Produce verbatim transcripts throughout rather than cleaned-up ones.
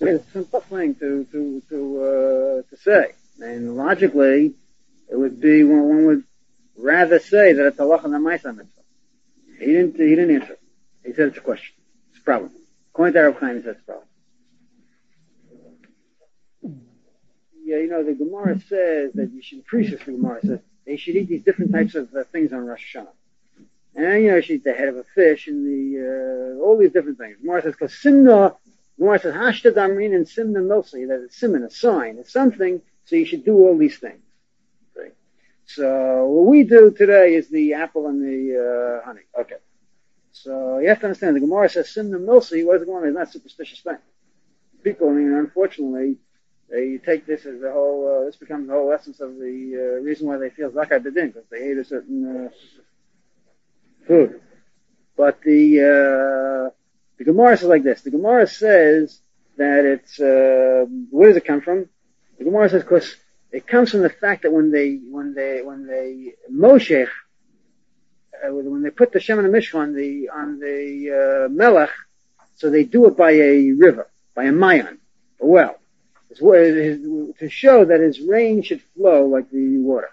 It's a tough thing to to to uh, to say, and logically, it would be one, one would rather say that it's halacha namaisa mitzvah. He didn't he didn't answer. He said it's a question. It's a problem. According to Arab Chaim, he said it's a problem. Yeah, you know, the Gemara says that you should appreciate the Gemara says they should eat these different types of uh, things on Rosh Hashanah. And, you know, you should eat the head of a fish and the, uh, all these different things. The Gemara says, because simna, the Gemara says, hashta damrin and simna milsi, that it's simon, a sign, it's something, so you should do all these things. Okay. So, what we do today is the apple and the, uh, honey. Okay. So, you have to understand, the Gemara says simna milsi, what is the Gemara? It's not a superstitious thing. People, I mean, unfortunately, they take this as the whole, uh, this becomes the whole essence of the uh, reason why they feel zakat bedin, because they ate a certain uh, food. But the uh, the Gemara says like this. The Gemara says that it's, uh, where does it come from? The Gemara says, because it comes from the fact that when they, when they, when they, Moshe, uh, when they put the Shem and the Mishra on the, on the, uh, Melech, so they do it by a river, by a mayan, a well. To show that his rain should flow like the water.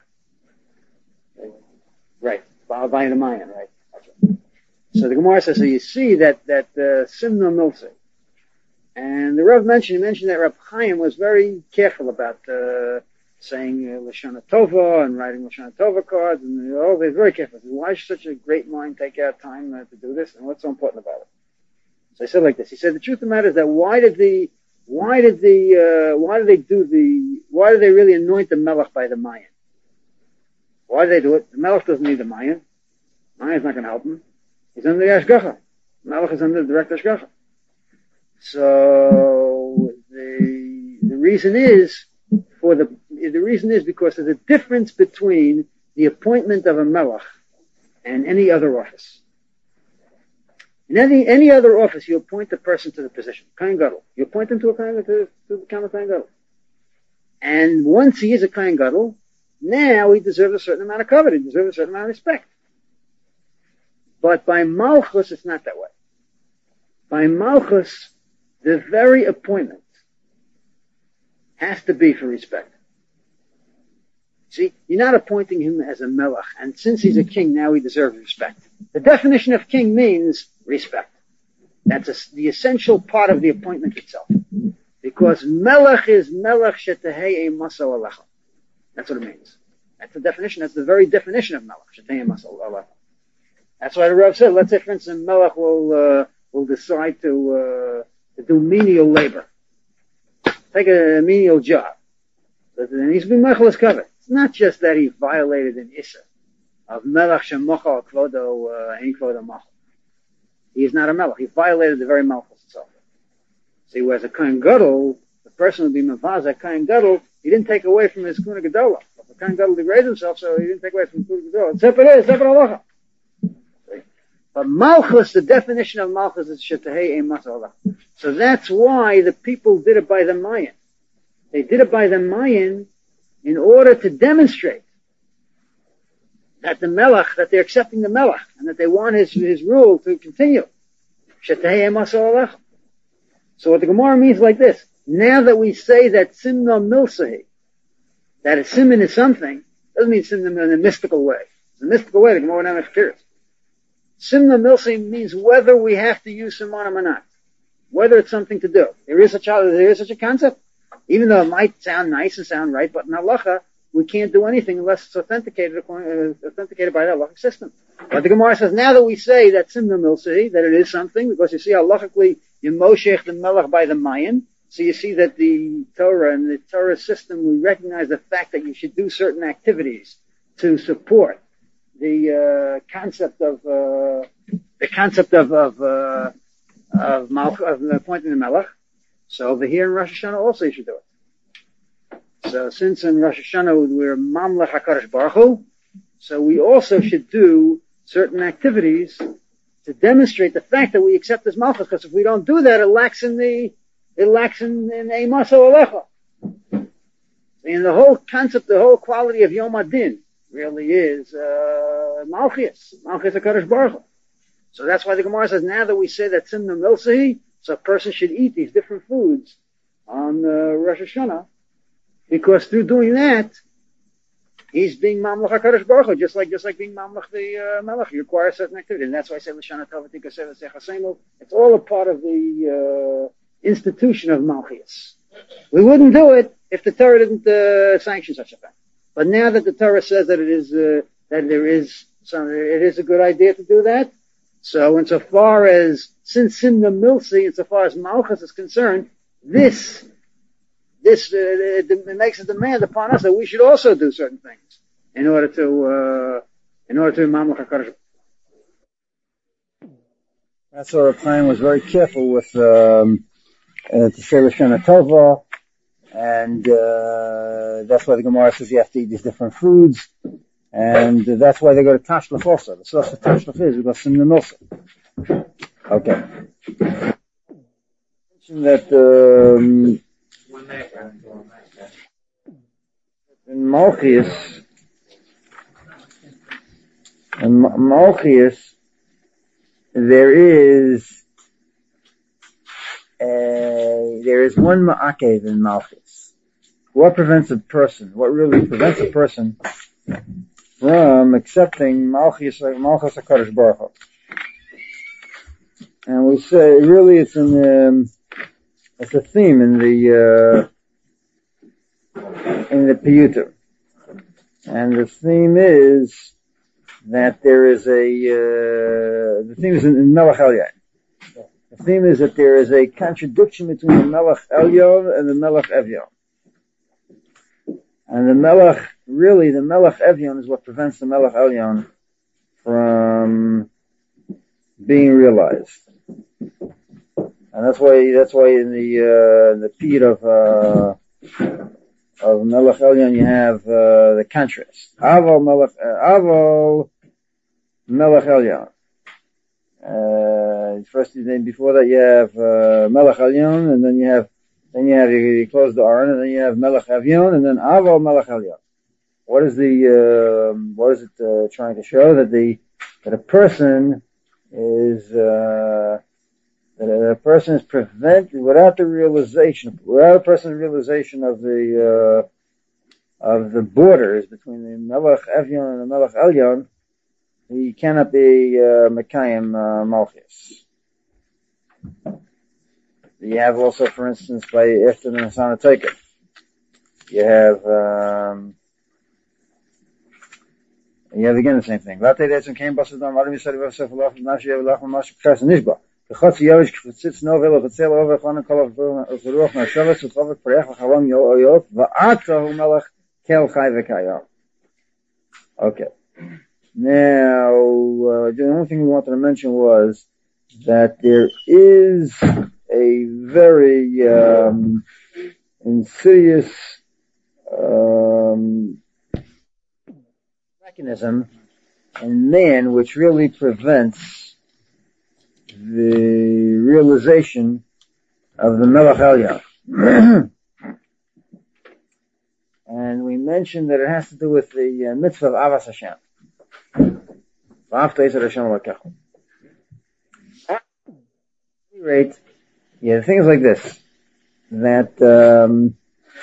Right. By the Mayan, right? Okay. So the Gemara says, so you see that, that, uh, Simna Milse. And the Rav mentioned, he mentioned that Rav Chaim was very careful about, uh, saying, uh, Lashana Tova and writing Lashana Tova cards and all, they're very careful. Why should such a great mind take out time uh, to do this? And what's so important about it? So he said like this. He said, the truth of the matter is that why did the, Why did the, uh, why did they do the, why did they really anoint the Melech by the Mayan? Why did they do it? The Melech doesn't need the Mayan. Mayan's not going to help him. He's under the Ashgacha. The Melech is under the direct Ashgacha. So, the, the reason is, for the, the reason is because there's a difference between the appointment of a Melech and any other office. In any, any other office, you appoint the person to the position. Kohen Gadol. You appoint him to a Kohen, to, to become a Kohen Gadol. And once he is a Kohen Gadol, now he deserves a certain amount of cover. He deserves a certain amount of respect. But by Malchus, it's not that way. By Malchus, the very appointment has to be for respect. See, you're not appointing him as a melech, and since he's a king, now he deserves respect. The definition of king means respect. That's a, the essential part of the appointment itself. Because melech is melech shetehei masal alecha. That's what it means. That's the definition, that's the very definition of melech, shetehei masal alecha. That's why the Rav said, let's say for instance, melech will, uh, will decide to, uh, to do menial labor. Take a menial job. But then he's been mechelas covered. It's not just that he violated an issa of melech shemocha kvodo ein kvodo machal. He is not a melech. He violated the very malchus itself. See, whereas a kohen gadol, the person would be mavaz, kohen gadol, he didn't take away from his kuna gedola. The kohen gadol degraded himself, so he didn't take away from kuna gedola. It's separate, separate halacha. But malchus, the definition of malchus is shetehei ein masal halacha. So that's why the people did it by the Mayan. They did it by the Mayan in order to demonstrate that the melech, that they're accepting the melech, and that they want his, his rule to continue. Shetehei masal alecha. So what the Gemara means like this, now that we say that simna milsahi, that a simon is something, doesn't mean simna in a mystical way. It's a mystical way, the Gemara never appears. Simna milsahi means whether we have to use simanim or not. Whether it's something to do. There is such a, there is such a concept. Even though it might sound nice and sound right, but in halacha, we can't do anything unless it's authenticated, uh, authenticated by the halachic system. But the Gemara says, now that we say that simna milsi, that it is something, because you see halachically, you moshech the melech by the mayan, so you see that the Torah and the Torah system, we recognize the fact that you should do certain activities to support the, uh, concept of, uh, the concept of, of, uh, of malch, of appointing the melech. So over here in Rosh Hashanah also you should do it. So since in Rosh Hashanah we're Mamlech HaKadosh Baruch Hu, so we also should do certain activities to demonstrate the fact that we accept this Malchus, because if we don't do that, it lacks in the, it lacks in, in Eimaso Alecha. And the whole concept, the whole quality of Yom Adin really is, uh, Malchus, Malchus HaKadosh Baruch Hu. So that's why the Gemara says, now that we say that Simna Milsahi, so a person should eat these different foods on uh, Rosh Hashanah, because through doing that, he's being Mamlech HaKadosh Baruch Hu, just like, just like being Mamlech the uh, Melech. You require a certain activity. And that's why I say L'shana Tova Tika Seva Sechasenu. It's all a part of the uh, institution of Malchus. We wouldn't do it if the Torah didn't uh, sanction such a thing. But now that the Torah says that it is, uh, that there is some, it is a good idea to do that. So insofar as, since Simna Milsi, insofar as Malchus is concerned, this, this, uh, it, it makes a demand upon us that we should also do certain things in order to, uh, in order to Mamlech HaKadosh. That's why Reb Chaim was very careful with, um, uh, to say L'shana Tova, and, uh, that's why the Gemara says you have to eat these different foods. And uh, that's why they go to Tashlach also. The source of Tashlach is because Simna Milsa. Okay. Mention that um, in Malchias, in Malchias, there is a, there is one Ma'akev in Malchias. What prevents a person? What really prevents a person from accepting Malchus, Malchus HaKadosh Baruch Hu? And we say, really, it's in the, it's a theme in the, uh, in the Piyutim. And the theme is that there is a, uh, the theme is in, in Melech Elyon. The theme is that there is a contradiction between the Melech Elyon and the Melech Evyon. And the Melech, really, the Melech Evyon is what prevents the Melech Elyon from being realized. And that's why, that's why in the, uh, in the pit of, uh, of Melech Elyon you have, uh, the contrast. Avo Melech, uh, Avo Melech Elyon. Uh, first, before that you have, uh, Melech Elyon, and then you have, then you have, you, you close the Aron, and then you have Melech Evyon, and then Avo Melech Elyon. What is the, uh, what is it, uh, trying to show? That the, that a person is, uh, that a person is prevented without the realization, without a person's realization of the, uh, of the borders between the Melech Evyon and the Melech Elyon, he cannot be, uh, Mekayim, uh, Malchus. You have also, for instance, by after the Nasana Taker, you have, um, you have again the same thing. Okay. Now, uh, the only thing we wanted to mention was that there is a very um, insidious um, mechanism in man which really prevents the realization of the Melech Elyon. And we mentioned that it has to do with the uh, mitzvah of Avas Hashem. At any rate, yeah, the thing is like this, that um,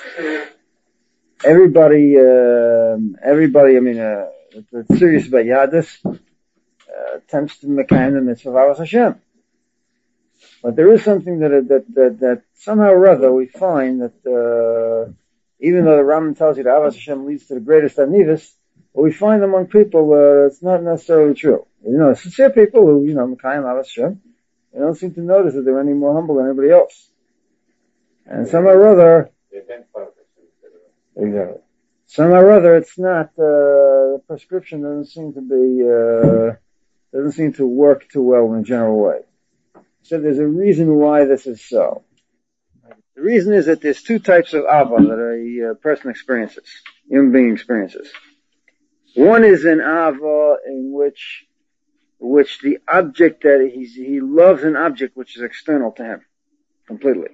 everybody, uh, everybody, I mean, uh, that's serious about Yadus, uh, attempts to make the mitzvah of Avas Hashem. But there is something that, that, that, that somehow or other we find that, uh, even though the Rambam tells you that Avas Hashem leads to the greatest anivus, what we find among people, uh, it's not necessarily true. You know, sincere people who, you know, Mekayim Avas Hashem, they don't seem to notice that they're any more humble than anybody else. And somehow or other, exactly. Somehow or other, it's not, uh, the prescription doesn't seem to be, uh, doesn't seem to work too well in a general way. So there's a reason why this is so. The reason is that there's two types of ava that a uh, person experiences, human being experiences. One is an ava in which, which the object that he's, he loves an object which is external to him, completely.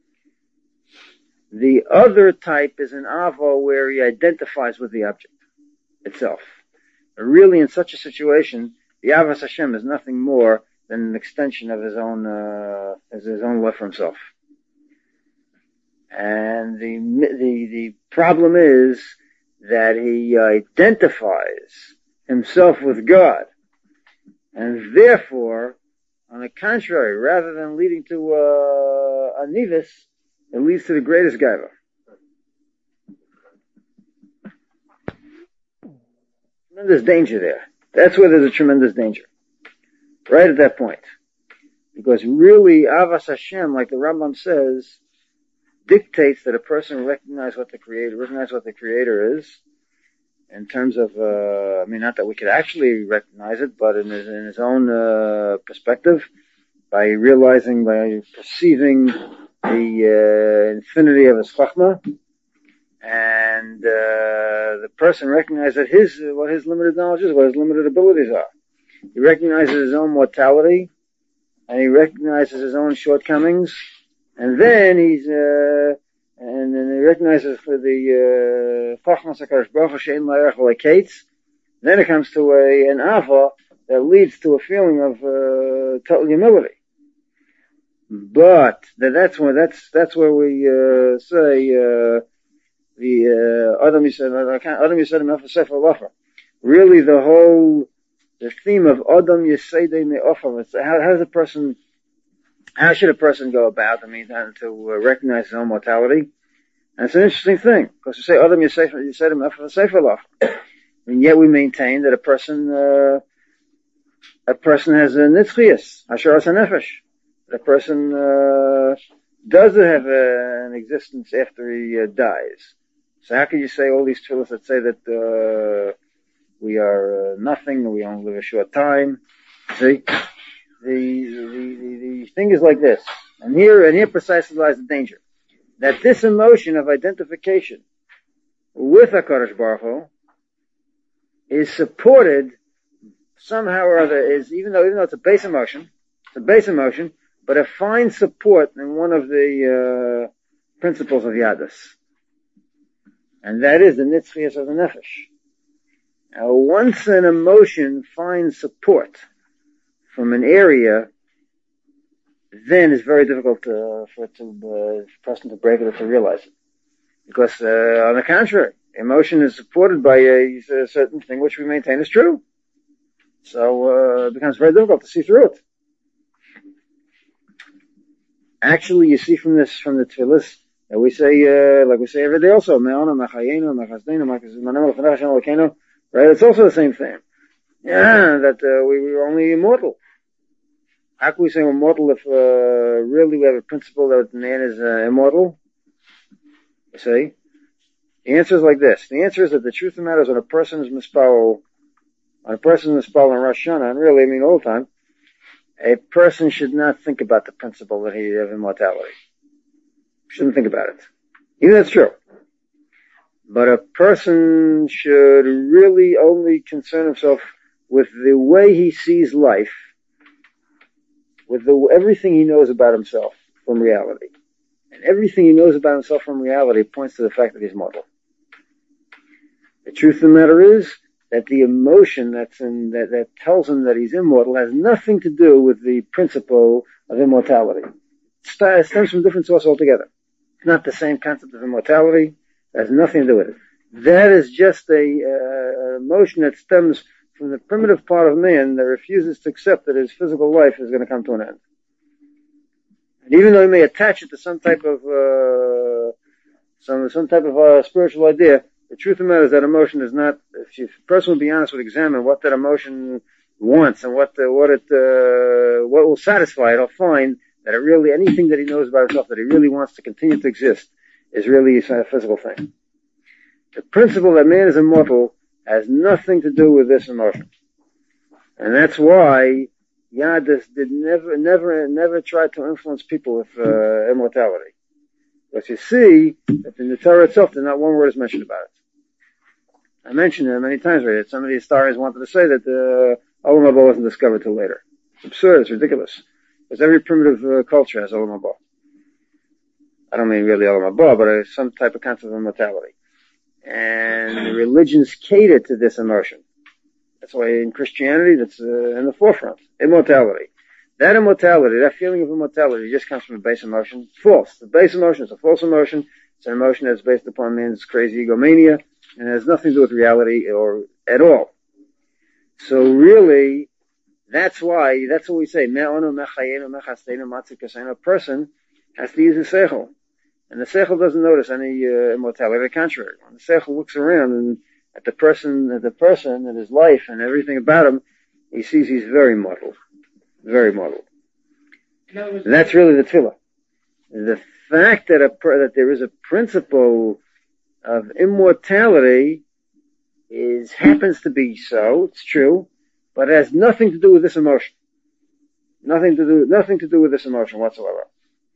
The other type is an ava where he identifies with the object itself. But really, in such a situation, the Avas Hashem is nothing more than an extension of his own, uh, as his own love for himself. And the, the, the problem is that he identifies himself with God. And therefore, on the contrary, rather than leading to uh, a nivus, it leads to the greatest gaiva. Tremendous danger there. That's where there's a tremendous danger. Right at that point. Because really, Avas Hashem, like the Rambam says, dictates that a person recognize what the Creator, recognize what the Creator is, in terms of, uh, I mean, not that we could actually recognize it, but in his, in his own, uh, perspective, by realizing, by perceiving the, uh, infinity of his chachma, and, uh, the person recognizes that his, what his limited knowledge is, what his limited abilities are. He recognizes his own mortality, and he recognizes his own shortcomings, and then he's, uh, and then he recognizes for the, uh, Chachmas HaKadosh Baruch Hu she'ein la'erech v'la'kates. Then it comes to a, an ava that leads to a feeling of, uh, total humility. But, that, that's where, that's, that's where we, uh, say, uh, the, uh, Adam Yisrael, Adam Yisrael, really the whole, the theme of Adam Yisrael Me'ofer, how, how does a person, how should a person go about, I mean, to uh, recognize his own mortality? And it's an interesting thing, because we say Adam Yisrael Me'ofer, and yet we maintain that a person, uh, a person has a nitzchias, Asheras HaNefesh. A person, uh, does have a, an existence after he uh, dies. So how can you say all these tefillahs that say that, uh, we are uh, nothing, we only live a short time? See? The, the, the, the thing is like this. And here, and here precisely lies the danger. That this emotion of identification with HaKadosh Baruch Hu is supported somehow or other, is, even though, even though it's a base emotion, it's a base emotion, but it finds support in one of the, uh, principles of Yadus. And that is the nitzchias of the nefesh. Now, once an emotion finds support from an area, then it's very difficult uh, for it to, uh, for a person to break it or to realize it. Because, uh, on the contrary, emotion is supported by a, a certain thing which we maintain is true. So, uh, it becomes very difficult to see through it. Actually, you see from this, from the tefillahs, that we say, uh, like we say every day also, right? It's also the same thing. Yeah, that, uh, we were only immortal. How can we say we're mortal if, uh, really we have a principle that man is, uh, immortal? You see? The answer is like this. The answer is that the truth of the matter is when a person is mispal, when a person is mispal in Rosh Hashanah, and really, I mean, all the time, a person should not think about the principle that he of immortality. Shouldn't think about it. Even that's true. But a person should really only concern himself with the way he sees life, with the, everything he knows about himself from reality. And everything he knows about himself from reality points to the fact that he's mortal. The truth of the matter is that the emotion that's in, that, that tells him that he's immortal has nothing to do with the principle of immortality. It stems from a different source altogether. It's not the same concept of immortality. It has nothing to do with it. That is just a, uh, emotion that stems from the primitive part of man that refuses to accept that his physical life is going to come to an end. And even though he may attach it to some type of, uh, some, some type of, uh, spiritual idea, the truth of the matter is that emotion is not, if, you, if a person will be honest, would examine what that emotion wants and what, uh, what it, uh, what will satisfy it, he'll find that it really, anything that he knows about himself that he really wants to continue to exist is really a physical thing. The principle that man is immortal has nothing to do with this emotion. And that's why Yadus did never, never, never try to influence people with, uh, immortality. But you see that in the Torah itself, there's not one word is mentioned about it. I mentioned it many times already that some of the historians wanted to say that, uh, Olam Haba wasn't discovered till later. It's absurd, it's ridiculous. Because every primitive uh, culture has Olam Haba. I don't mean really Olam Haba, but uh, some type of concept of immortality. And the religions cater to this emotion. That's why in Christianity, that's uh, in the forefront. Immortality. That immortality, that feeling of immortality just comes from a base emotion. False. The base emotion is a false emotion. It's an emotion that's based upon man's crazy egomania and has nothing to do with reality or at all. So really, that's why, that's what we say, a person has to use the seichel. And the seichel doesn't notice any uh, immortality. The contrary, when the seichel looks around and at the person, at the person and his life and everything about him, he sees he's very muddled. Very muddled. And that's really the tefillah. The fact that a, that there is a principle of immortality is, happens to be so, it's true, but it has nothing to do with this emotion. Nothing to do, nothing to do with this emotion whatsoever.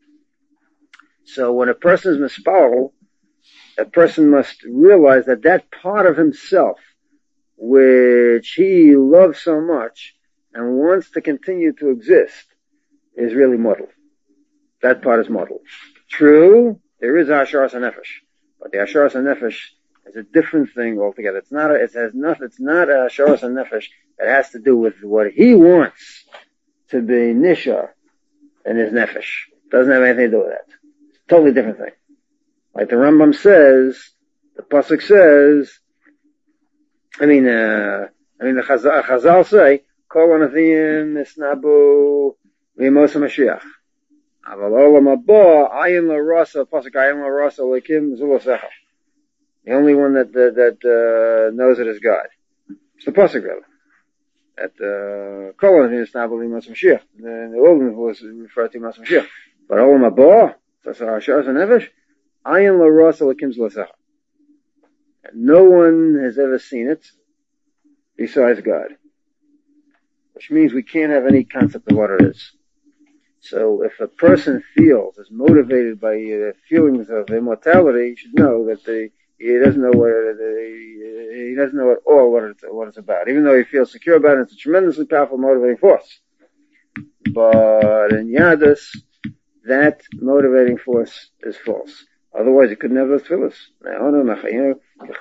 So when a person is mispal, a person must realize that that part of himself, which he loves so much and wants to continue to exist, is really muddled. That part is muddled. True, there is Asharas HaNefesh, but the Asharas HaNefesh is a different thing altogether. It's not a, it has nothing, it's not a Asharas HaNefesh that has to do with what he wants to be Nisha in his Nefesh. Doesn't have anything to do with that. It's a totally different thing. Like the Rambam says, the Pasuk says, I mean, uh, I mean the Chazal, Chazal say, Kol Anavim Isnabu V'Mos HaMashiach. Aval Olam Haba, Ayin LaRasa, Pasuk Ayin LaRasa Lekim Zulosecha. The only one that, that, that, uh, knows it is God. It's the Pasuk rather. That, uh, Kol Anavim Isnabu V'Mos HaMashiach. The, the Olam was referred to Mos HaMashiach. But Olam Haba, that's our Asharas HaNefesh, Ayin LaRasa Lekim Zulosecha. No one has ever seen it besides God. Which means we can't have any concept of what it is. So if a person feels, is motivated by uh, feelings of immortality, he should know that the, he doesn't know what it, uh, he doesn't know at all what it's, what it's about. Even though he feels secure about it, it's a tremendously powerful motivating force. But in Yadus, that motivating force is false. Otherwise, it could never fill us. The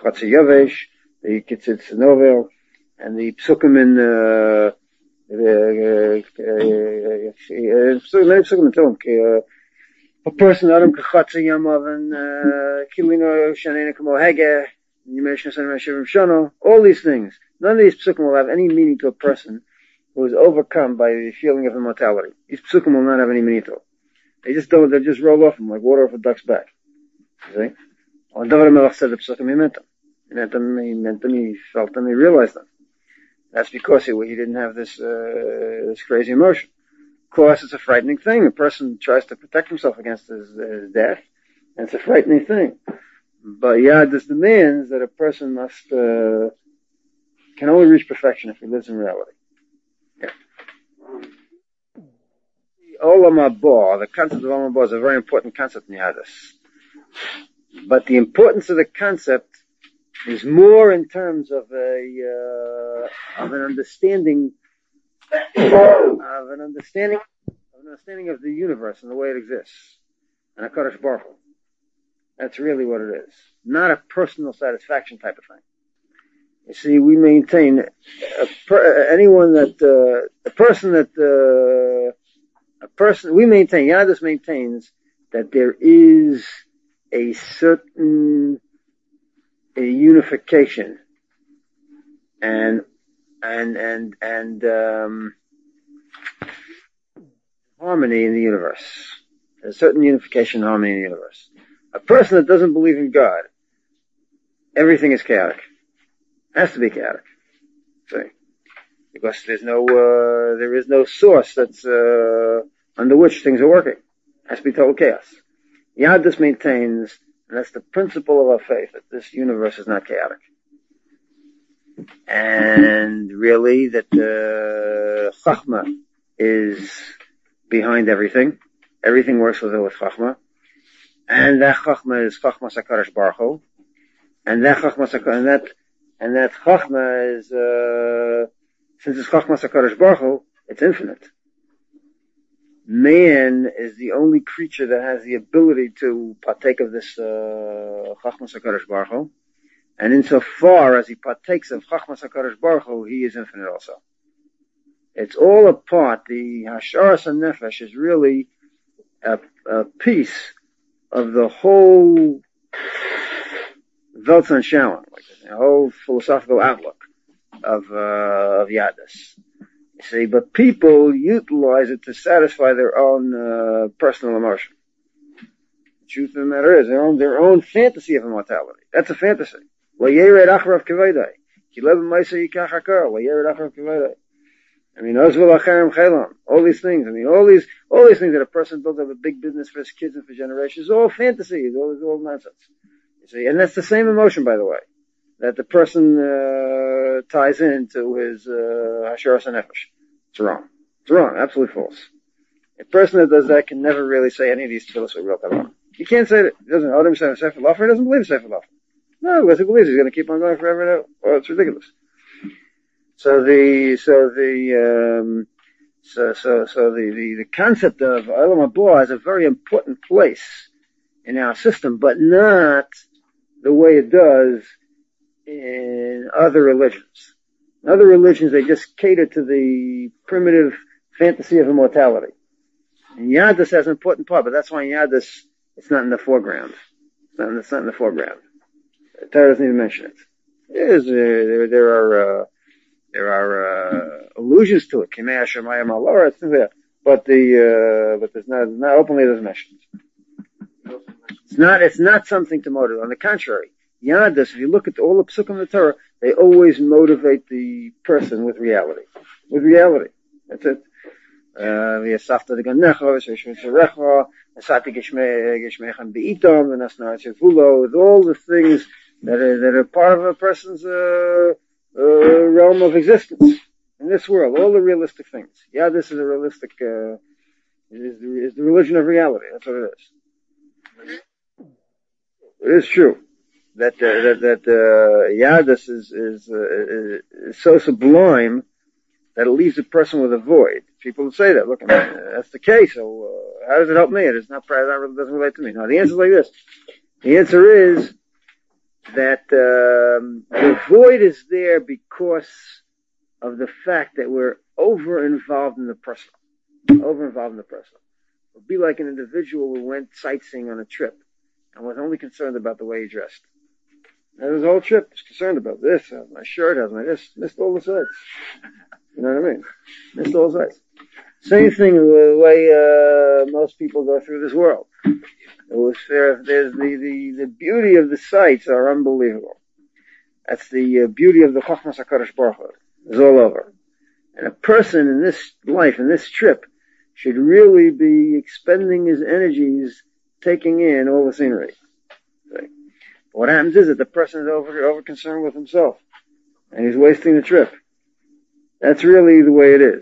Kitzitz Novel, and the Psukim in, uh, many Psukim tell him, a person, Adam Kachatza Yamav, and, Kilino Shanena Kamo Hege, all these things. None of these Psukim will have any meaning to a person who is overcome by the feeling of immortality. These Psukim will not have any meaning to them. They just don't, they just roll off them like water off a duck's back. See? When David HaMelech said the Psukim, he meant them. He meant them, he meant them, he felt them, he realized them. That's because he, he didn't have this, uh, this crazy emotion. Of course, it's a frightening thing. A person tries to protect himself against his, his death, and it's a frightening thing. But Yadus demands that a person must, uh, can only reach perfection if he lives in reality. Yeah. Olam Haba, the concept of Olam Haba is a very important concept in Yadus. But the importance of the concept is more in terms of a, uh, of an understanding, of an understanding, of an understanding of the universe and the way it exists. And HaKadosh Baruch Hu. That's really what it is. Not a personal satisfaction type of thing. You see, we maintain, a per, anyone that, uh, a person that, uh, a person, we maintain, Yadus maintains that there is a certain, a unification and, and, and, and, um, harmony in the universe. There's a certain unification and harmony in the universe. A person that doesn't believe in God, everything is chaotic. It has to be chaotic. See? Because there's no, uh, there is no source that's, uh, under which things are working. It has to be total chaos. Yadus maintains, and that's the principle of our faith, that this universe is not chaotic. And really that, uh, Chachma is behind everything. Everything works with, with Chachma. And that Chachma is Chachma HaKadosh Baruch Hu. And that Chachma, and that, and that Chachma is, uh, since it's Chachma HaKadosh Baruch Hu, it's infinite. Man is the only creature that has the ability to partake of this, uh, Chachma HaKadosh Baruch Hu. And insofar as he partakes of Chachma HaKadosh Baruch Hu, he is infinite also. It's all a part. The Hasharas HaNefesh is really a, a piece of the whole Welt Shalom, like the whole philosophical outlook of, uh, of Yadus. You see, but people utilize it to satisfy their own, uh, personal emotion. The truth of the matter is their own, their own fantasy of immortality. That's a fantasy. I mean, all these things. I mean, all these, all these things that a person builds up a big business for his kids and for generations, is all fantasy, is all, all nonsense. You see, and that's the same emotion, by the way, that the person, uh, ties into his, uh, Hasharas HaNefesh. It's wrong. It's wrong. Absolutely false. A person that does that can never really say any of these tefillos with real kavanah. He can't say that. He doesn't, Adam says Sefer Lafer, he doesn't believe Sefer Lafer. No, because he believes he's going to keep on going forever and ever. Well, it's ridiculous. So the, so the, um, so, so, so the, the, the concept of Olam Haba has a very important place in our system, but not the way it does in other religions. In other religions, they just cater to the primitive fantasy of immortality. And Yadus has an important part, but that's why in Yadus, it's not in the foreground. It's not, it's not in the foreground. The Torah doesn't even mention it. There's, uh, there, there are, uh, there are, uh, allusions to it. Kimei Hashemayim Alora, it's there. But the, uh, but there's not, not openly it doesn't mention it. It's not, it's not something to motivate. On the contrary, Yadus, if you look at all the psukim of the Torah, they always motivate the person with reality. With reality. That's it. Uh, v'yasafta d'ganecha, v'sherecha, v'sati geshmechem be'itom, v'nasna tzirvulo, with all the things that are, that are part of a person's, uh, uh, realm of existence in this world. All the realistic things. Yeah, this is a realistic, uh, is the, is the religion of reality. That's what it is. It is true that, uh, that, that, uh, Yadus is, is, uh, is so sublime that it leaves a person with a void. People say that. Look, I mean, that's the case. So, uh, how does it help me? It is not, it doesn't relate to me. No, the answer is like this. The answer is that, um, the void is there because of the fact that we're over involved in the personal. Over involved in the personal. It would be like an individual who went sightseeing on a trip and was only concerned about the way he dressed. And his whole trip was concerned about this, how's my shirt, how's my this, missed all the sights. You know what I mean? Missed all the sights. Same thing the way, uh, most people go through this world. It was fair, there's the, the, the beauty of the sights are unbelievable. That's the uh, beauty of the Chochmas HaKadosh Baruch Hu. It's all over. And a person in this life, in this trip, should really be expending his energies taking in all the scenery. Okay. What happens is that the person is over, over concerned with himself. And he's wasting the trip. That's really the way it is.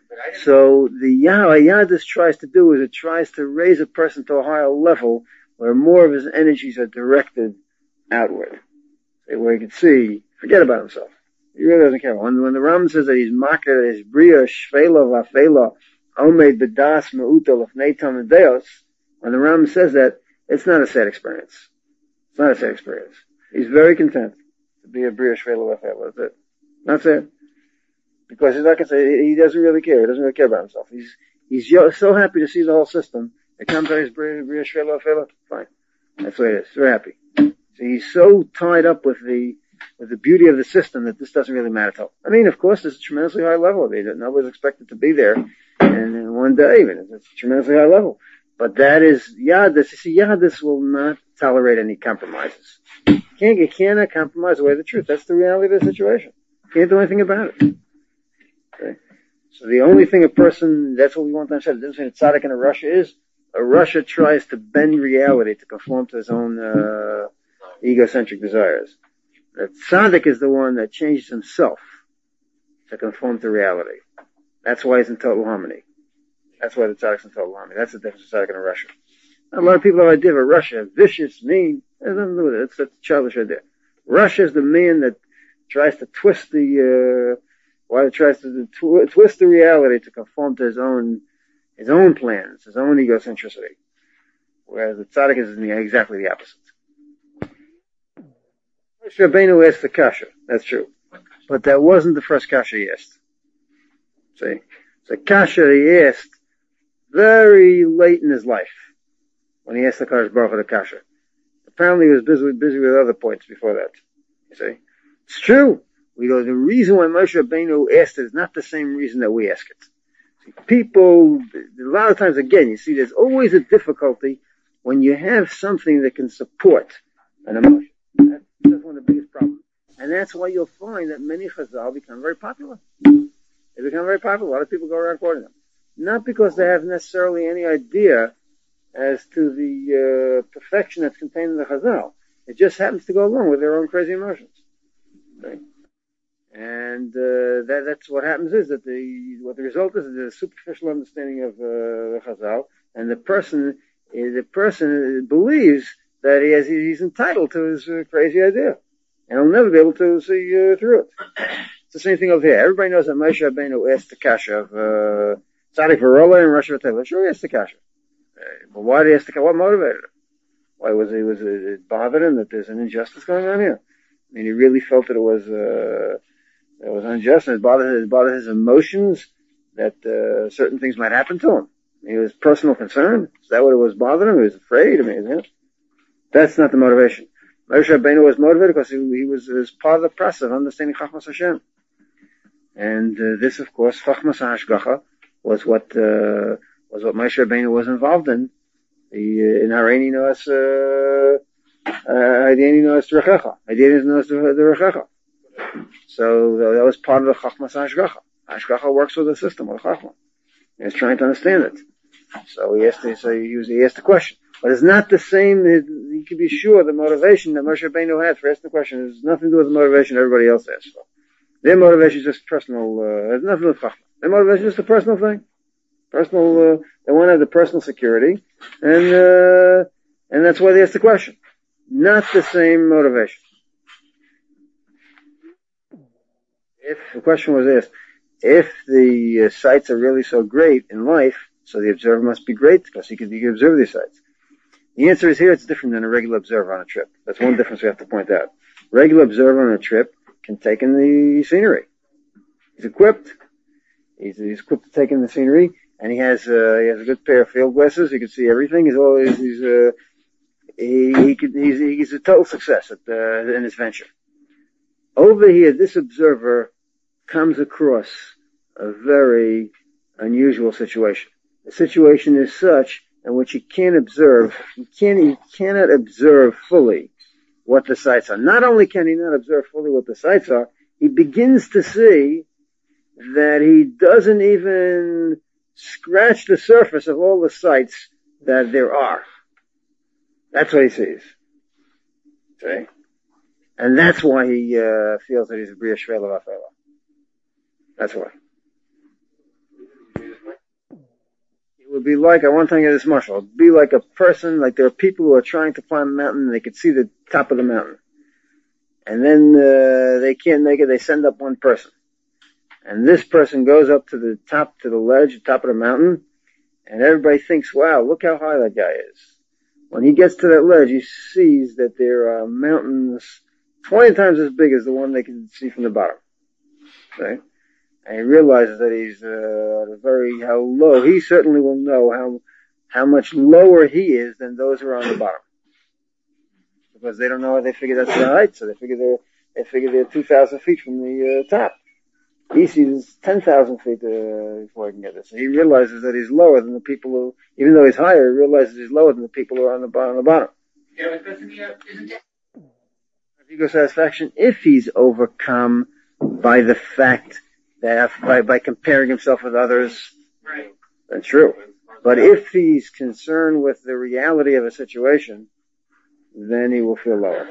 So the Yadus tries to do is it tries to raise a person to a higher level where more of his energies are directed outward. Where he can see, forget about himself. He really doesn't care. When, when the Ram says that he's makar, his bria, shvela, vafela, omed, bedas, meuto, lefnei tam deos, when the Ram says that, it's not a sad experience. It's not a sad experience. He's very content to be a bria, shvela, vafela. That's it. Not sad. Because he's not going to say, he doesn't really care. He doesn't really care about himself. He's, he's so happy to see the whole system. It comes out his bria, bria, shvela, vafela. Fine. That's the way it is. Very happy. So he's so tied up with the, with the beauty of the system that this doesn't really matter to him. I mean, of course, there's a tremendously high level of it. Nobody's expected to be there. And in one day, even, it's a tremendously high level. But that is, Yadus. You see, Yadus will not tolerate any compromises. You can't, you cannot compromise away the truth. That's the reality of the situation. You can't do anything about it. Okay? So the only thing a person, that's what we want to understand, the difference between a tzaddik and a Russia is, a Russia tries to bend reality to conform to his own, uh, egocentric desires. The tzaddik is the one that changes himself to conform to reality. That's why he's in total harmony. That's why the tzaddik's in total harmony. That's the difference between tzaddik and a Russia. A lot of people have an idea of a Russia, vicious, mean. It has nothing to do with it. It's a childish idea. Russia is the man that tries to twist the, uh, why it tries to tw- twist the reality to conform to his own, his own plans, his own egocentricity. Whereas the tzaddik is exactly the opposite. Rabbeinu asked the kasha. That's true. But that wasn't the first kasha he asked. See? So Kasha he asked very late in his life, when he asked the Kadosh Baruch Hu the Kasha. Apparently he was busy, busy with other points before that. You see? It's true. We go, the reason why Moshe Rabbeinu asked it is not the same reason that we ask it. See, people, a lot of times again, you see there's always a difficulty when you have something that can support an emotion. That's one of the biggest problems. And that's why you'll find that many Chazal become very popular. They become very popular. A lot of people go around quoting them. Not because they have necessarily any idea as to the uh, perfection that's contained in the Chazal. It just happens to go along with their own crazy emotions. Okay? And uh, that, that's what happens is that the what the result is is a superficial understanding of uh, the Chazal, and the person the person believes that he has he's entitled to his uh, crazy idea, and he'll never be able to see uh, through it. It's the same thing over here. Everybody knows that Moshe Rabbeinu asked the kasha of uh, Tzadik V'Rola and Rosh Hashanah. Sure, he asked the kasha. Uh, but why did he ask the kasha? What motivated him? Why was he was it, it bothered him that there's an injustice going on here? I mean, he really felt that it was uh, it was unjust, and it bothered, it bothered his emotions that uh, certain things might happen to him. He was personal concern. Is that what it was bothering him? He was afraid. I mean, yeah. That's not the motivation. Moshe Rabbeinu was motivated because he, he was, he was part of the process of understanding Chachmas Hashem. And uh, this, of course, Chachmas HaHashgacha was what uh, was what Moshe Rabbeinu was involved in. The, uh, in Hareini Noas Hareini Noas Rechecha. Hareini Noas the Rechecha. So that was part of the Chachmas HaHashgacha. Hashgacha works with the system, with Chachma. He was trying to understand it. So he asked, so he, was, he asked the question. But it's not the same, you can be sure the motivation that Moshe Rabbeinu had for asking the question has nothing to do with the motivation everybody else has for. Their motivation is just personal, uh, has nothing to do with Chachma. Their motivation is just a personal thing. Personal, uh, they want to have the personal security, and, uh, and that's why they asked the question. Not the same motivation. If the question was asked, if the uh, sights are really so great in life, so the observer must be great because he can, he can observe these sights. The answer is here it's different than a regular observer on a trip. That's one difference we have to point out. Regular observer on a trip can take in the scenery. He's equipped. He's, he's equipped to take in the scenery, and he has uh, he has a good pair of field glasses. He can see everything. He's always he's uh, he he could, he's he's a total success at uh, in his venture. Over here, this observer comes across a very unusual situation. The situation is such in which he can't observe, he can't, he cannot observe fully what the sights are. Not only can he not observe fully what the sights are, he begins to see that he doesn't even scratch the surface of all the sights that there are. That's what he sees. See? And that's why he uh, feels that he's a Bria Shvela Vafela. That's why. It would be like, I want to think of this marshal, it would be like a person, like there are people who are trying to climb a mountain and they could see the top of the mountain. And then uh, they can't make it, they send up one person. And this person goes up to the top, to the ledge, the top of the mountain, and everybody thinks, wow, look how high that guy is. When he gets to that ledge, he sees that there are mountains twenty times as big as the one they can see from the bottom. Okay? And he realizes that he's uh, very how low. He certainly will know how how much lower he is than those who are on the bottom, because they don't know how they figure that's the height. So they figure they're they figure they're two thousand feet from the uh, top. He sees ten thousand feet uh, before he can get this. So he realizes that he's lower than the people who, even though he's higher, he realizes he's lower than the people who are on the bottom. On the bottom. Yeah, but doesn't he have, isn't it? Ego satisfaction if he's overcome by the fact that by, by comparing himself with others, right. That's true. But if he's concerned with the reality of a situation, then he will feel lower.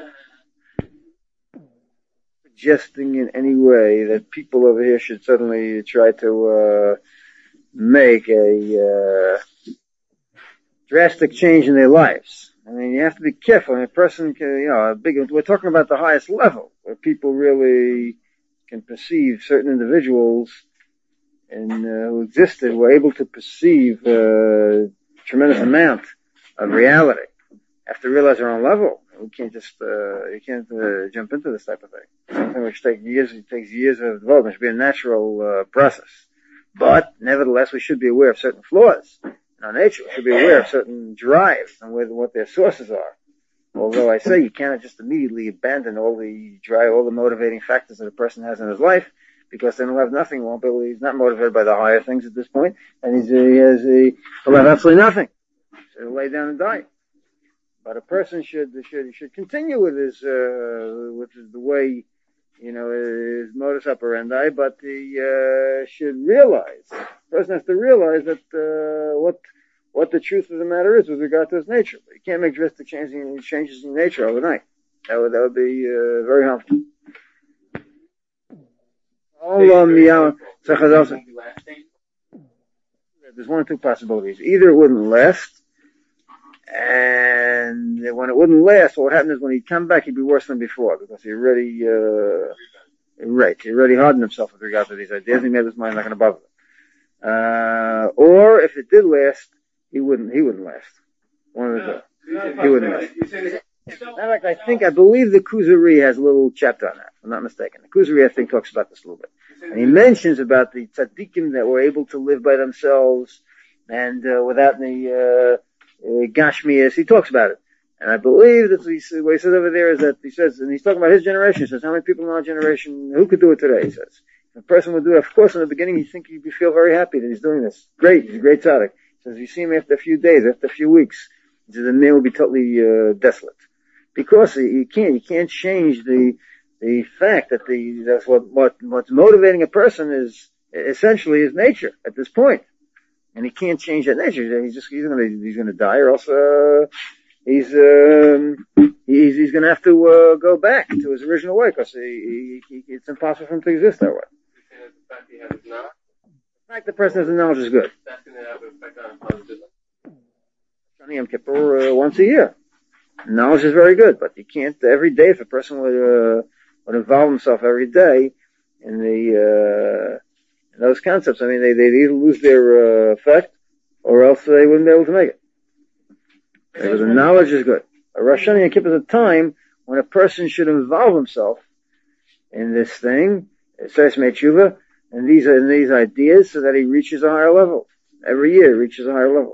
Suggesting in any way that people over here should suddenly try to uh, make a uh, drastic change in their lives. I mean, you have to be careful. I mean, a person can, you know, a big, we're talking about the highest level, where people really can perceive certain individuals and uh, who existed were able to perceive a uh, tremendous amount of reality. Have to realize their own level. We can't just, uh, you can't uh, jump into this type of thing. Something which takes years, it takes years of development. It should be a natural uh, process. But nevertheless, we should be aware of certain flaws in our nature. We should be aware of certain drives and what their sources are. Although I say you cannot just immediately abandon all the drive, all the motivating factors that a person has in his life, because then he'll have nothing. Won't be, he's not motivated by the higher things at this point, and he's, he has, he, he'll have absolutely nothing. So he'll lay down and die. But a person should should should continue with his uh, with the way, you know, his modus operandi, but he uh, should realize. The person has to realize that uh, what what the truth of the matter is with regard to his nature. You can't make drastic changes changes in nature overnight. That would that would be uh, very harmful. All um, yeah, there's one or two possibilities. Either it wouldn't last. And when it wouldn't last, what happened is when he'd come back, he'd be worse than before because he already, uh, right, he already hardened himself with regard to these ideas. He made his mind not going to bother them. Uh, or if it did last, he wouldn't, he wouldn't last. One of the two. He wouldn't last. In fact, I think, I believe the Kuzari has a little chapter on that, if I'm not mistaken. The Kuzari, I think, talks about this a little bit. And he mentions about the tzaddikim that were able to live by themselves and, uh, without any, uh, Uh, Gashmias, he talks about it. And I believe that he, what he says over there is that he says, and he's talking about his generation, he says, how many people in our generation, who could do it today, he says. If a person would do it, of course, in the beginning, you think he'd feel very happy that he's doing this. Great, he's a great tzaddik. He says, you see him after a few days, after a few weeks, he says, the man will be totally, uh, desolate. Because you can't, you can't change the, the fact that the, that's what, what, what's motivating a person is essentially his nature at this point. And he can't change that nature. He's just, he's gonna, he's gonna die or else, uh, he's, um, he's, he's gonna have to, uh, go back to his original way because he, he, he, it's impossible for him to exist that way. The fact the person has the knowledge is good. That's gonna have an effect on positive. Yom Kippur, uh, once a year. Knowledge is very good, but you can't, every day, if a person would, uh, would involve himself every day in the, uh, those concepts, I mean, they, they'd either lose their, uh, effect, or else they wouldn't be able to make it. So the knowledge is good. A Rosh Hashanah Yom Kippur is a time when a person should involve himself in this thing, Seis Me'Tshuva, and these, and these ideas, so that he reaches a higher level. Every year, he reaches a higher level.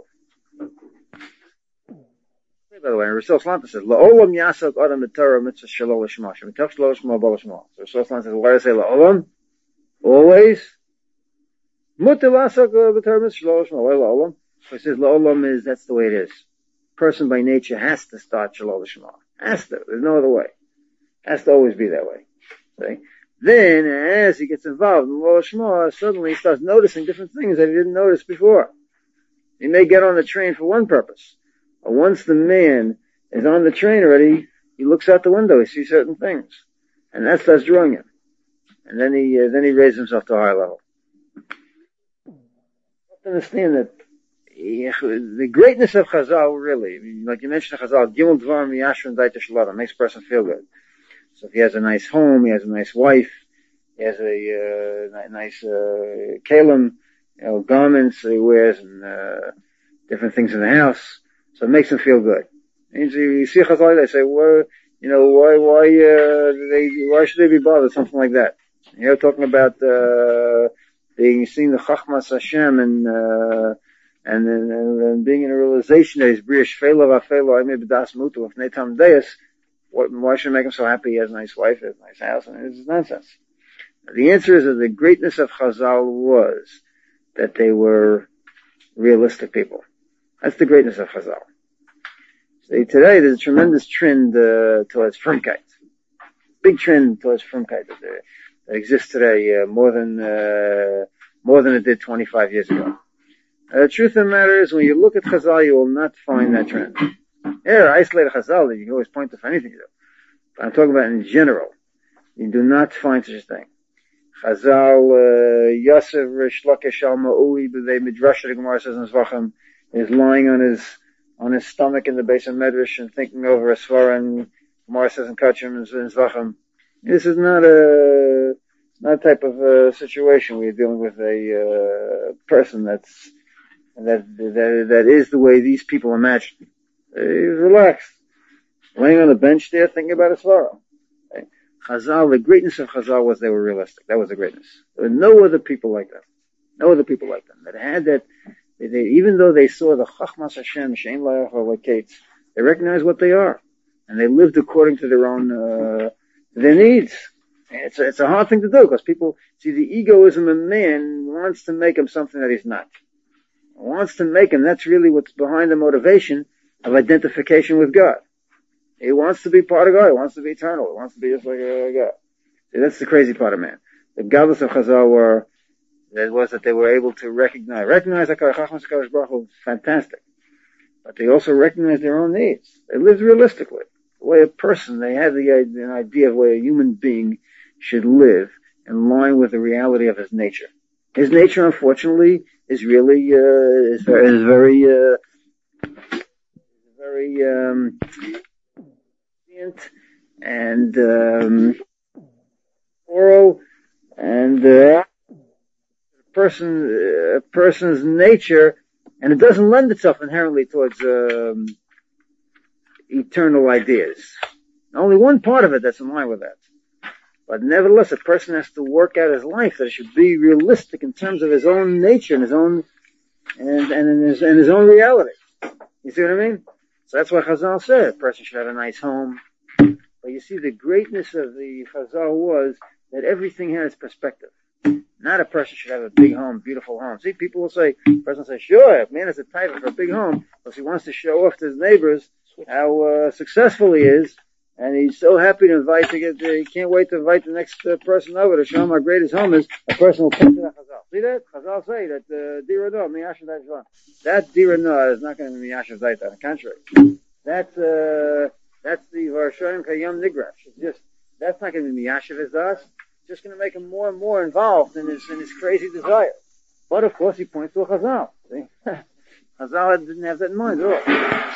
By the way, Rasul Salanta says, La'olam yasak adam b'Torah mitzvah shalol l'shma. Shemitach shalol l'shma b'al l'shma. So Rasul Salanta says, why do I say La'olam? Always. Mutilasak b'Torah mitzvah shalol l'shma. Why La'olam? So he says, La'olam is, that's the way it is. Person by nature has to start shalol l'shma. Has to. There's no other way. Has to always be that way. See? Then, as he gets involved in La'olam l'shma, suddenly he starts noticing different things that he didn't notice before. He may get on the train for one purpose. But once the man is on the train already, he looks out the window, he sees certain things. And that starts drawing him. And then he, uh, then he raises himself to a higher level. Understand that the greatness of Chazal, really, like you mentioned Chazal, Gimel Dvar Miyashra and Daita Shalada, makes a person feel good. So if he has a nice home, he has a nice wife, he has a, uh, nice, uh, kalim, you know, garments that he wears and, uh, different things in the house. So it makes them feel good. And you see Chazal, they say, well, you know, why, why, uh, they, why should they be bothered? Something like that. You're talking about, uh, being, seeing the Chachmas Hashem and, uh, and, and, and being in a realization that he's Briya Shfela Vafela, I may be Das Mutu, of Netam Deis. Why should it make him so happy? He has a nice wife, he has a nice house, and it's nonsense. The answer is that the greatness of Chazal was that they were realistic people. That's the greatness of Chazal. See, today there's a tremendous trend uh, towards Frumkeit. Big trend towards Frumkeit that, uh, that exists today uh, more than uh, more than it did twenty-five years ago. Uh, the truth of the matter is, when you look at Chazal, you will not find that trend. Yeah, isolated Chazal that you can always point to for anything you do. But I'm talking about in general. You do not find such a thing. Chazal, uh, Yosef Rish Lakish al Ma'ui, b'vei Midrash, the Gemara says in Zvachim, is lying on his, on his stomach in the base of Medrash and thinking over a svara, and Gemara says in Kachim and Zvachim. This is not a, not a type of, uh, situation where you're dealing with a, uh, person that's, that, that, that is the way these people imagine. He's relaxed. Laying on the bench there thinking about a svara. Chazal, the greatness of Chazal was they were realistic. That was the greatness. There were no other people like that. No other people like them. That had that, they, they, even though they saw the Chachmas Hashem, Shein La'ach Ha'Lekates, they recognized what they are. And they lived according to their own, uh, their needs. It's a, it's a hard thing to do because people see the egoism of man wants to make him something that he's not. Wants to make him, that's really what's behind the motivation of identification with God. He wants to be part of God. He wants to be eternal. He wants to be just like uh, God. See, that's the crazy part of man. The godless of Chazal were, that was that they were able to recognize, recognize that Chachmas HaKadosh Baruch Hu is fantastic. But they also recognized their own needs. They lived realistically. The way a person, they had the, an idea of the way a human being should live in line with the reality of his nature. His nature, unfortunately, is really, uh, is very, is very, uh, very, um, and, um, oral, and, uh, a person, a person's nature, and it doesn't lend itself inherently towards, um, eternal ideas. Only one part of it that's in line with that. But nevertheless, a person has to work out his life that it should be realistic in terms of his own nature and his own, and, and in his, and his own reality. You see what I mean? So that's what Chazal said. A person should have a nice home. But you see, the greatness of the Chazal was that everything had its perspective. Not a person should have a big home, beautiful home. See, people will say, a person will say, sure, if man is a type for a big home, because he wants to show off to his neighbors how uh, successful he is, and he's so happy to invite to get, uh, he can't wait to invite the next uh, person over to show him how great his home is. A person will come to that Chazal. See that? Chazal say that, uh, Dira No, Miyashav Zayt. That Dira No is not going to be Miyashav Zayt, on the contrary. That's, uh, that's the Varshoyim Kayam Nigrash. It's just, that's not going to be Miyashav Zayt. It's just going to make him more and more involved in his, in his crazy desire. But of course he points to a Chazal. See? Chazal didn't have that in mind at all.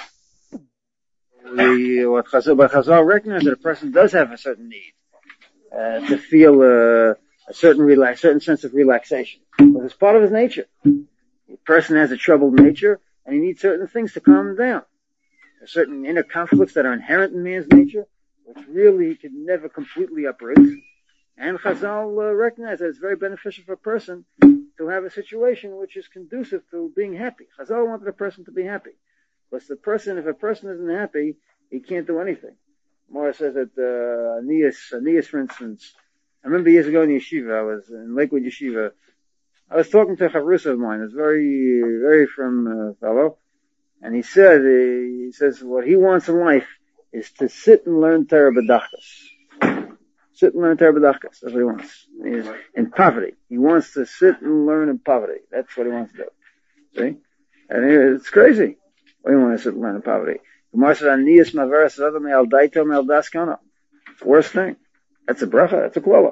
The, what Chazal, but Chazal recognized that a person does have a certain need, uh, to feel, uh, a certain relax, certain sense of relaxation. Because it's part of his nature. The person has a troubled nature, and he needs certain things to calm him down. There's certain inner conflicts that are inherent in man's nature, which really he could never completely uproot. And Chazal uh, recognized that it's very beneficial for a person to have a situation which is conducive to being happy. Chazal wanted a person to be happy. Because the person, if a person isn't happy, he can't do anything. Mora says that, uh, Aeneas, Aeneas, for instance, I remember years ago in Yeshiva, I was in Lakewood Yeshiva, I was talking to a chavrusa of mine, it's very, very from uh, fellow, and he said, he, he says, what he wants in life is to sit and learn Torah B'dachkas. Sit and learn Torah B'dachkas, that's what he wants. He's in poverty. He wants to sit and learn in poverty. That's what he wants to do. See? And it's crazy. What do you want to sit and learn in poverty? Gemara says, Aeneas Maveras Adam Al Daito Mel Daskana. It's the worst thing. That's a bracha, that's a klola.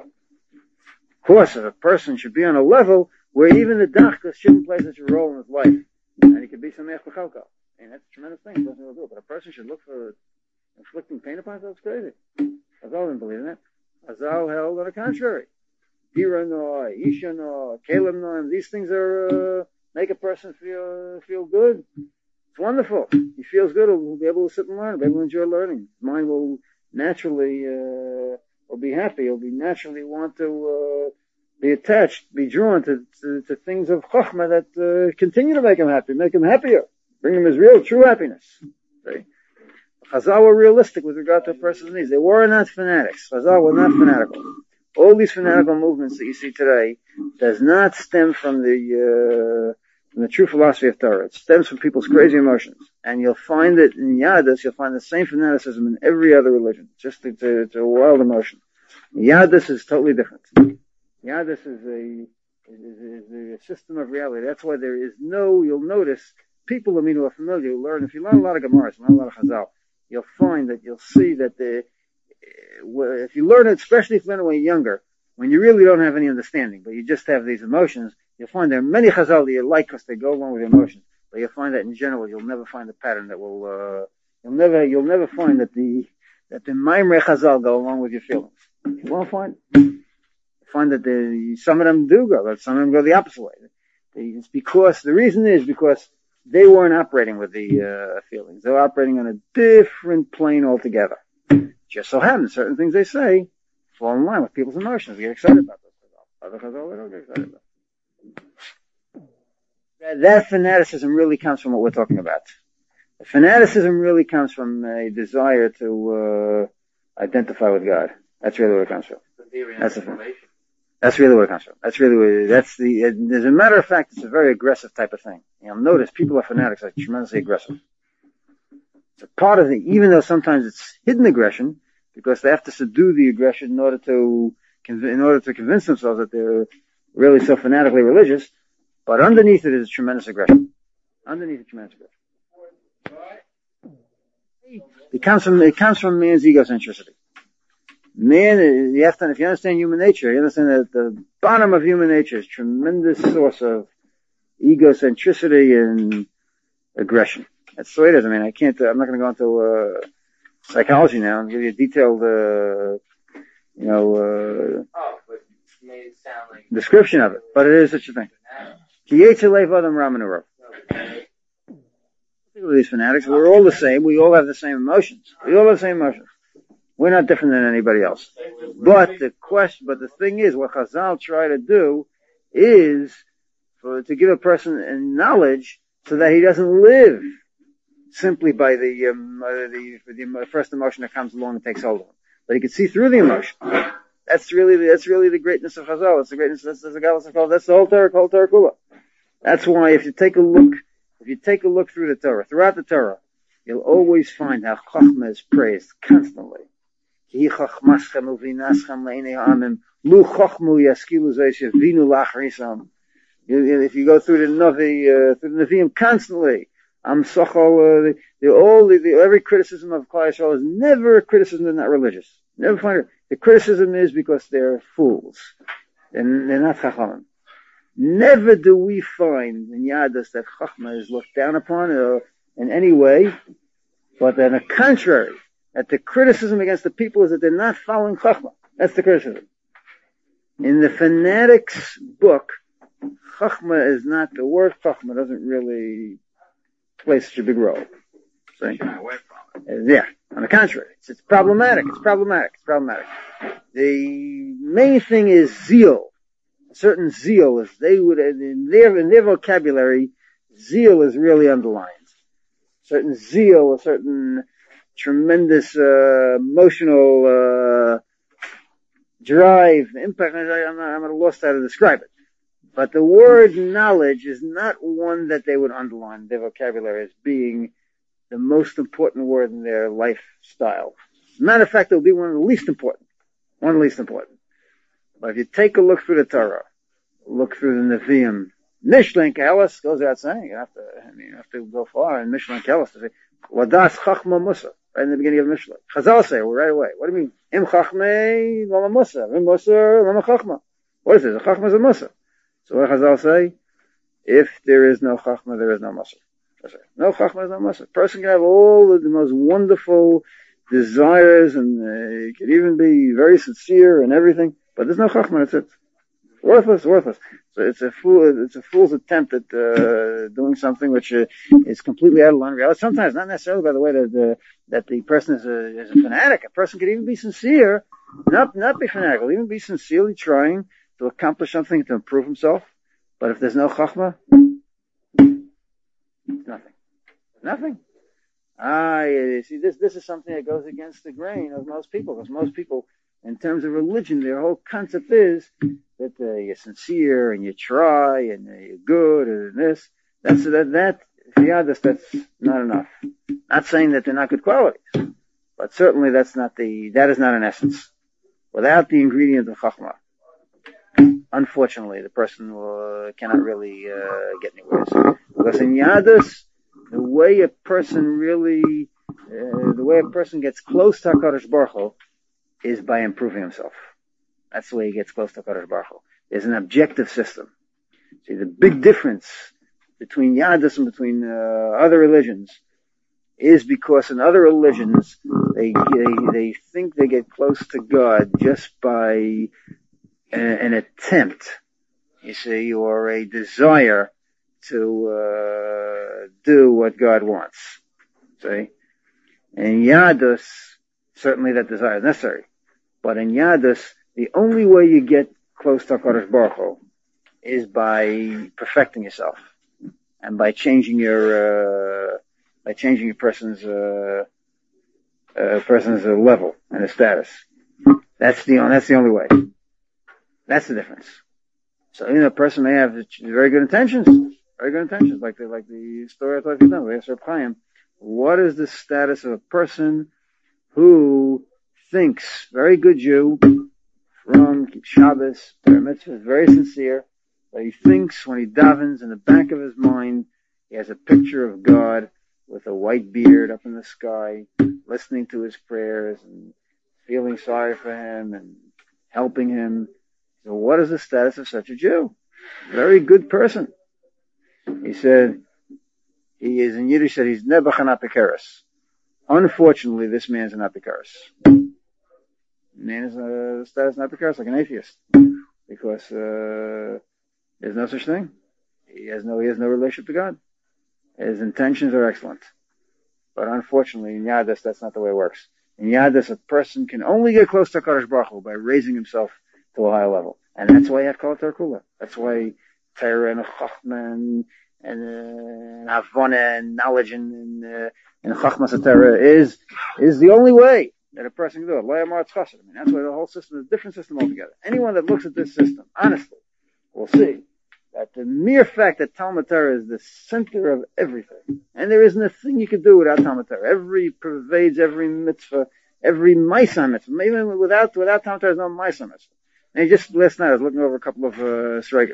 Of course, if a person should be on a level where even the dachkas shouldn't play such a role in his life, and he could be sameach b'chalkal. And that's a tremendous thing, a person will do. But a person should look for inflicting pain upon himself, that's crazy. Chazal didn't believe in that. Chazal held on the contrary. Dira no, Isha no, Kalim no, these things are, uh, make a person feel, feel good. It's wonderful. He feels good. He'll be able to sit and learn. He'll be able to enjoy learning. His mind will naturally, uh, will be happy. He'll be naturally want to, uh, be attached, be drawn to, to, to things of Chochmah that, uh, continue to make him happy, make him happier, bring him his real, true happiness. See? Chazal were realistic with regard to a person's needs. They were not fanatics. Chazal were not fanatical. All these fanatical movements that you see today does not stem from the, uh, from the true philosophy of Torah. It stems from people's crazy emotions. And you'll find it in Yadus, you'll find the same fanaticism in every other religion. Just it's a, it's a wild emotion. Yadus is totally different. Yadus is a, is, is a system of reality. That's why there is no, you'll notice, people I mean who are familiar, who learn, if you learn a lot of Gemaras, learn a lot of Chazal, you'll find that you'll see that the, if you learn it, especially if you learn it when you're younger, when you really don't have any understanding, but you just have these emotions, you'll find there are many Chazal that you like because they go along with your emotions. But you'll find that in general, you'll never find a pattern that will, uh, you'll never, you'll never find that the, that the Maimrei Chazal go along with your feelings. You won't find it. You find that the, some of them do go, but some of them go the opposite way. It's because, the reason is because they weren't operating with the, uh, feelings. They were operating on a different plane altogether. Just so happens, certain things they say fall in line with people's emotions. They get excited about those Chazal. Other Chazal, they don't get excited about. That, that fanaticism really comes from what we're talking about. The fanaticism really comes from a desire to uh, identify with God. That's really where it comes from. That's the, that's really where it comes from. That's really where, that's the, as a matter of fact, it's a very aggressive type of thing. You know, notice people are fanatics are tremendously aggressive. It's a part of the, even though sometimes it's hidden aggression, because they have to subdue the aggression in order to, in order to convince themselves that they're really so fanatically religious, but underneath it is tremendous aggression. Underneath it, tremendous aggression. It comes from, it comes from man's egocentricity. Man, you have to, if you understand human nature, you understand that the bottom of human nature is a tremendous source of egocentricity and aggression. That's the way it is. I mean, I can't, I'm not going to go into, uh, psychology now and give you a detailed, uh, you know, uh, oh, but it made it sound like description of it. But it is such a thing. Look at these fanatics. We're all the same. We all have the same emotions. We all have the same emotions. We're not different than anybody else. But the question, but the thing is, what Chazal try to do is for, to give a person a knowledge so that he doesn't live simply by the, um, uh, the, the first emotion that comes along and takes hold of him. But he can see through the emotion. That's really, the, that's really the greatness of Chazal. That's the greatness, that's, that's the Galus of Chazal. That's the whole Torah, whole Torah Kula. That's why if you take a look, if you take a look through the Torah, throughout the Torah, you'll always find how Chachma is praised constantly. If you go through the Navi, uh, through the Nevi'im constantly, I'm Sochal, uh, the, the, all the, the, every criticism of Klal Yisrael is never a criticism they're not religious. Never find it. The criticism is because they're fools. And they're not Chachamim. Never do we find in Yadus that Chachma is looked down upon or in any way, but on the contrary, that the criticism against the people is that they're not following Chachma. That's the criticism. In the fanatics book, Chachma is not, the word Chachma doesn't really play such a big role. See? Yeah, on the contrary, it's, it's problematic, it's problematic, it's problematic. The main thing is zeal. A certain zeal is, they would, in their, in their vocabulary, zeal is really underlined. Certain zeal, a certain tremendous, uh, emotional, uh, drive, impact, I'm not, I'm at a loss how to describe it. But the word knowledge is not one that they would underline in their vocabulary as being the most important word in their lifestyle. As a matter of fact, it will be one of the least important. One of the least important. But if you take a look through the Torah, look through the Nevi'im, Mishlei Keheles goes out saying, you have to, I mean, you have to go far in Mishlei Keheles to say, Ladas Chachma Musa, right in the beginning of Mishlei. Chazal say, well, right away. What do you mean? Im Chachmei Lama Musa, Im Musa Lama Chachma. What is it? A Chachma is a Musa. So what does Chazal say? If there is no Chachma, there is no Musa. No Chachma is no Musa. A person can have all of the most wonderful desires and uh, it could even be very sincere and everything, but there's no Chachma, that's it. Worthless, worthless. So it's a fool, it's a fool's attempt at, uh, doing something which uh, is completely out of line with reality. Sometimes, not necessarily by the way that the, that the person is a, is a fanatic. A person could even be sincere, not, not be fanatical, even be sincerely trying to accomplish something to improve himself. But if there's no Chachma, nothing. Nothing. Ah, you see, this, this is something that goes against the grain of most people, because most people, in terms of religion, their whole concept is that uh, you're sincere and you try and uh, you're good and this. That's that. That yeah, that's, that's not enough. Not saying that they're not good qualities, but certainly that's not the. That is not an essence. Without the ingredient of chachma, unfortunately, the person will, cannot really uh, get anywhere. Because in Yadus, the way a person really, uh, the way a person gets close to HaKadosh Baruch Hu is by improving himself. That's the way he gets close to HaKadosh Baruch Hu. There's an objective system. See, the big difference between Yadus and between uh, other religions is because in other religions, they, they, they think they get close to God just by a, an attempt, you see, or a desire to uh, do what God wants. See? In Yadus, certainly that desire is necessary. But in Yadus, the only way you get close to HaKadosh Baruch Hu is by perfecting yourself. and by changing your, uh, by changing a person's, uh, a person's uh, level and his status. That's the, that's the only way. That's the difference. So, you know, a person may have very good intentions, very good intentions, like the, like the story I told you now, we asked Reb Chaim, what is the status of a person who thinks, very good Jew, from Shabbos, Torah mitzvah, is very sincere, but he thinks when he davens in the back of his mind, he has a picture of God with a white beard up in the sky, listening to his prayers and feeling sorry for him and helping him. So what is the status of such a Jew? Very good person. He said, he is, in Yiddish, said he's Nebuch an Apikaris. Unfortunately, this man's an Apikaris. Man is a status an Apikaris, like an atheist. Because, uh, there's no such thing. He has no, he has no relationship to God. His intentions are excellent. But unfortunately, in Yadis, that's not the way it works. In Yadis, a person can only get close to HaKadosh Baruch Hu by raising himself to a higher level. And that's why you have Kol Kula. That's why Torah and Chachma and, and, uh, and Havana and knowledge and, and, uh, and Chachma Torah is, is the only way that a person can do it. I mean, that's why the whole system is a different system altogether. Anyone that looks at this system, honestly, will see that the mere fact that Talmud Torah is the center of everything, and there isn't a thing you can do without Talmud Torah. Every pervades every mitzvah, every Maisa mitzvah. Even without, without Talmud Torah, there's no Maisa mitzvah. And just last night I was looking over a couple of, uh, Sreigim.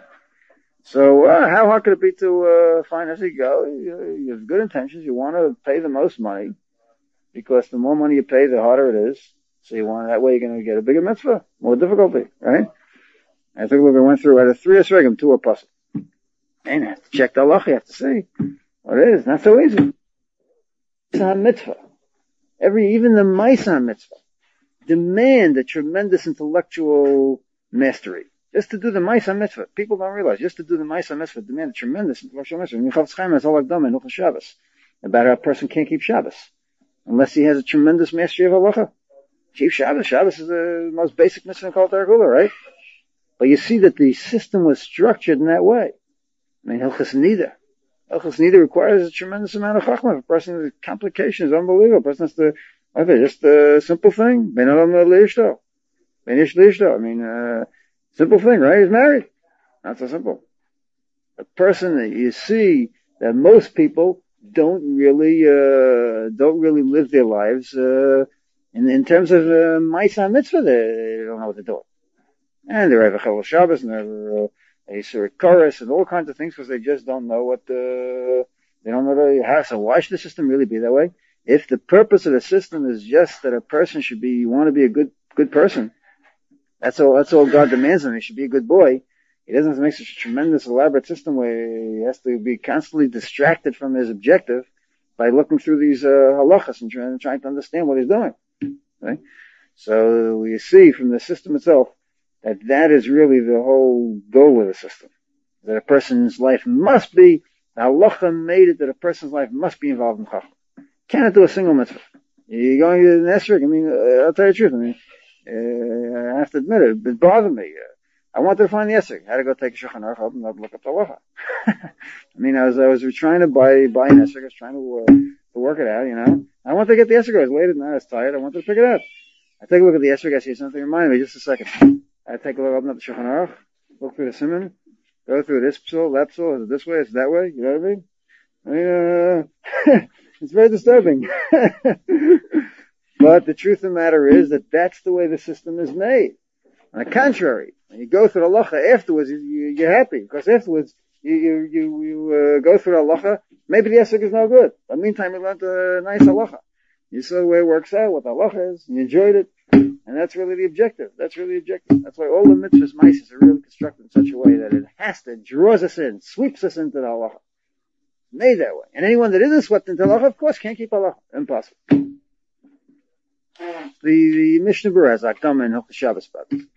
So, uh, how hard could it be to, uh, find as you go? You, you have good intentions. You want to pay the most money, because the more money you pay, the harder it is. So you want, that way you're going to get a bigger mitzvah, more difficulty, right? I think we went through, out of three Esregim, two are possible. And you have to check the halacha, you have to see what it is. Not so easy. It's a mitzvah. Every, even the Maisa mitzvah demand a tremendous intellectual mastery. Just to do the Maisa mitzvah. People don't realize, just to do the Maisa mitzvah demand a tremendous intellectual mastery. And Chofetz Chaim has all Dama and Hilchos Shabbos about how a person can't keep Shabbos unless he has a tremendous mastery of halacha. Keep Shabbos. Shabbos is the most basic mitzvah in Kol Torah Kula, right? But you see that the system was structured in that way. I mean, Hilchos Nida. Hilchos Nida requires a tremendous amount of chachma. A person has complications, unbelievable. A person has to, okay, just a simple thing. Ben Adam Leishto. Ben Ish Leishto. I mean, uh, simple thing, right? He's married. Not so simple. A person that you see that most people don't really, uh, don't really live their lives, uh, in, in terms of, uh, Maisa Mitzvah, they don't know what to do. And they're Evachel Shabbos, and they're, uh, Yisur Chorus, and all kinds of things, because they just don't know what, uh, they don't know the, how. So why should the system really be that way? If the purpose of the system is just that a person should be, you want to be a good, good person, that's all, that's all God demands of him. He should be a good boy. He doesn't have to make such a tremendous elaborate system where he has to be constantly distracted from his objective by looking through these, uh, halachas and trying, trying to understand what he's doing. Right? So you see from the system itself, that that is really the whole goal of the system. That a person's life must be, the halacha made it that a person's life must be involved in chachma. Cannot do a single mitzvah. You're going to an esrog, I mean, uh, I'll tell you the truth, I mean, uh, I have to admit it, it bothered me. Uh, I wanted to find the esrog. I had to go take a Shulchan Aruch, open up, look up the halacha. I mean, I was, I was trying to buy, buy an esrog, I was trying to, uh, to work it out, you know. I wanted to get the esrog, I was late at night, I was tired, I wanted to pick it up. I take a look at the esrog, I see something, remind me, just a second. I take a look, open up the Shulchan Aruch, look through the Siman, go through this psul, that psul, is it this way, is it that way, you know what I mean? I mean, uh, it's very disturbing. But the truth of the matter is that that's the way the system is made. On the contrary, when you go through the halacha afterwards, you, you, you're happy, because afterwards, you, you, you, you uh, go through the halacha, maybe the esrog is no good, but meantime you learned a nice halacha. You saw the way it works out, what the halacha is, and you enjoyed it. And that's really the objective. That's really the objective. That's why all the mitzvahs, mitzvahs are really constructed in such a way that it has to, draws us in, sweeps us into the halacha. Made that way. And anyone that isn't swept into halacha, of course, can't keep halacha. Impossible. The, the Mishnah Berurah has Akdama and Hilchos Shabbos about this.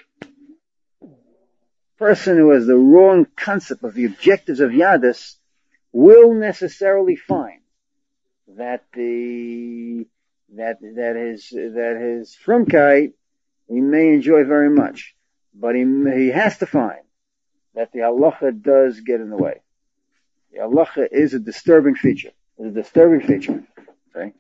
Person who has the wrong concept of the objectives of Yadis will necessarily find that the that that his that his frumkeit he may enjoy very much, but he he has to find that the halacha does get in the way. The halacha is a disturbing feature. It's a disturbing feature. Okay?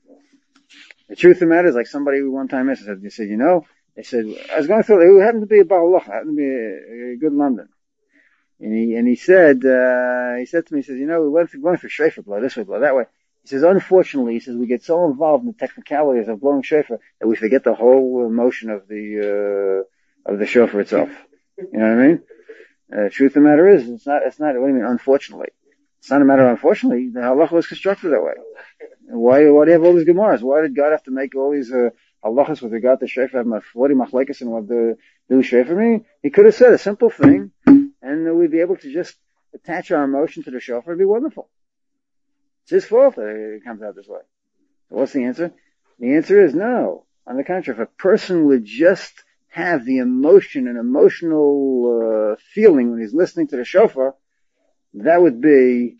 The truth of the matter is, like somebody one time asked, they said, you know, they said, I was going through, it happened to be a Baal halacha, happened to be a, a good London. And he, and he said, uh, he said to me, he says, you know, we went through, going through shofar blow, this way, blow that way. He says, unfortunately, he says, we get so involved in the technicalities of blowing shofar that we forget the whole emotion of the, uh, of the shofar itself. You know what I mean? Uh, truth of the matter is, it's not, it's not, what do you mean, unfortunately? It's not a matter of unfortunately, the halacha was constructed that way. Why, why do you have all these Gemaras? Why did God have to make all these, uh, halachas with regard to shofar, have forty machlekes and what the, do shofar mean? He could have said a simple thing, and uh, we'd be able to just attach our emotion to the shofar. It'd be wonderful. It's his fault that it comes out this way. So what's the answer? The answer is no. On the contrary, if a person would just have the emotion and emotional uh, feeling when he's listening to the shofar, that would be,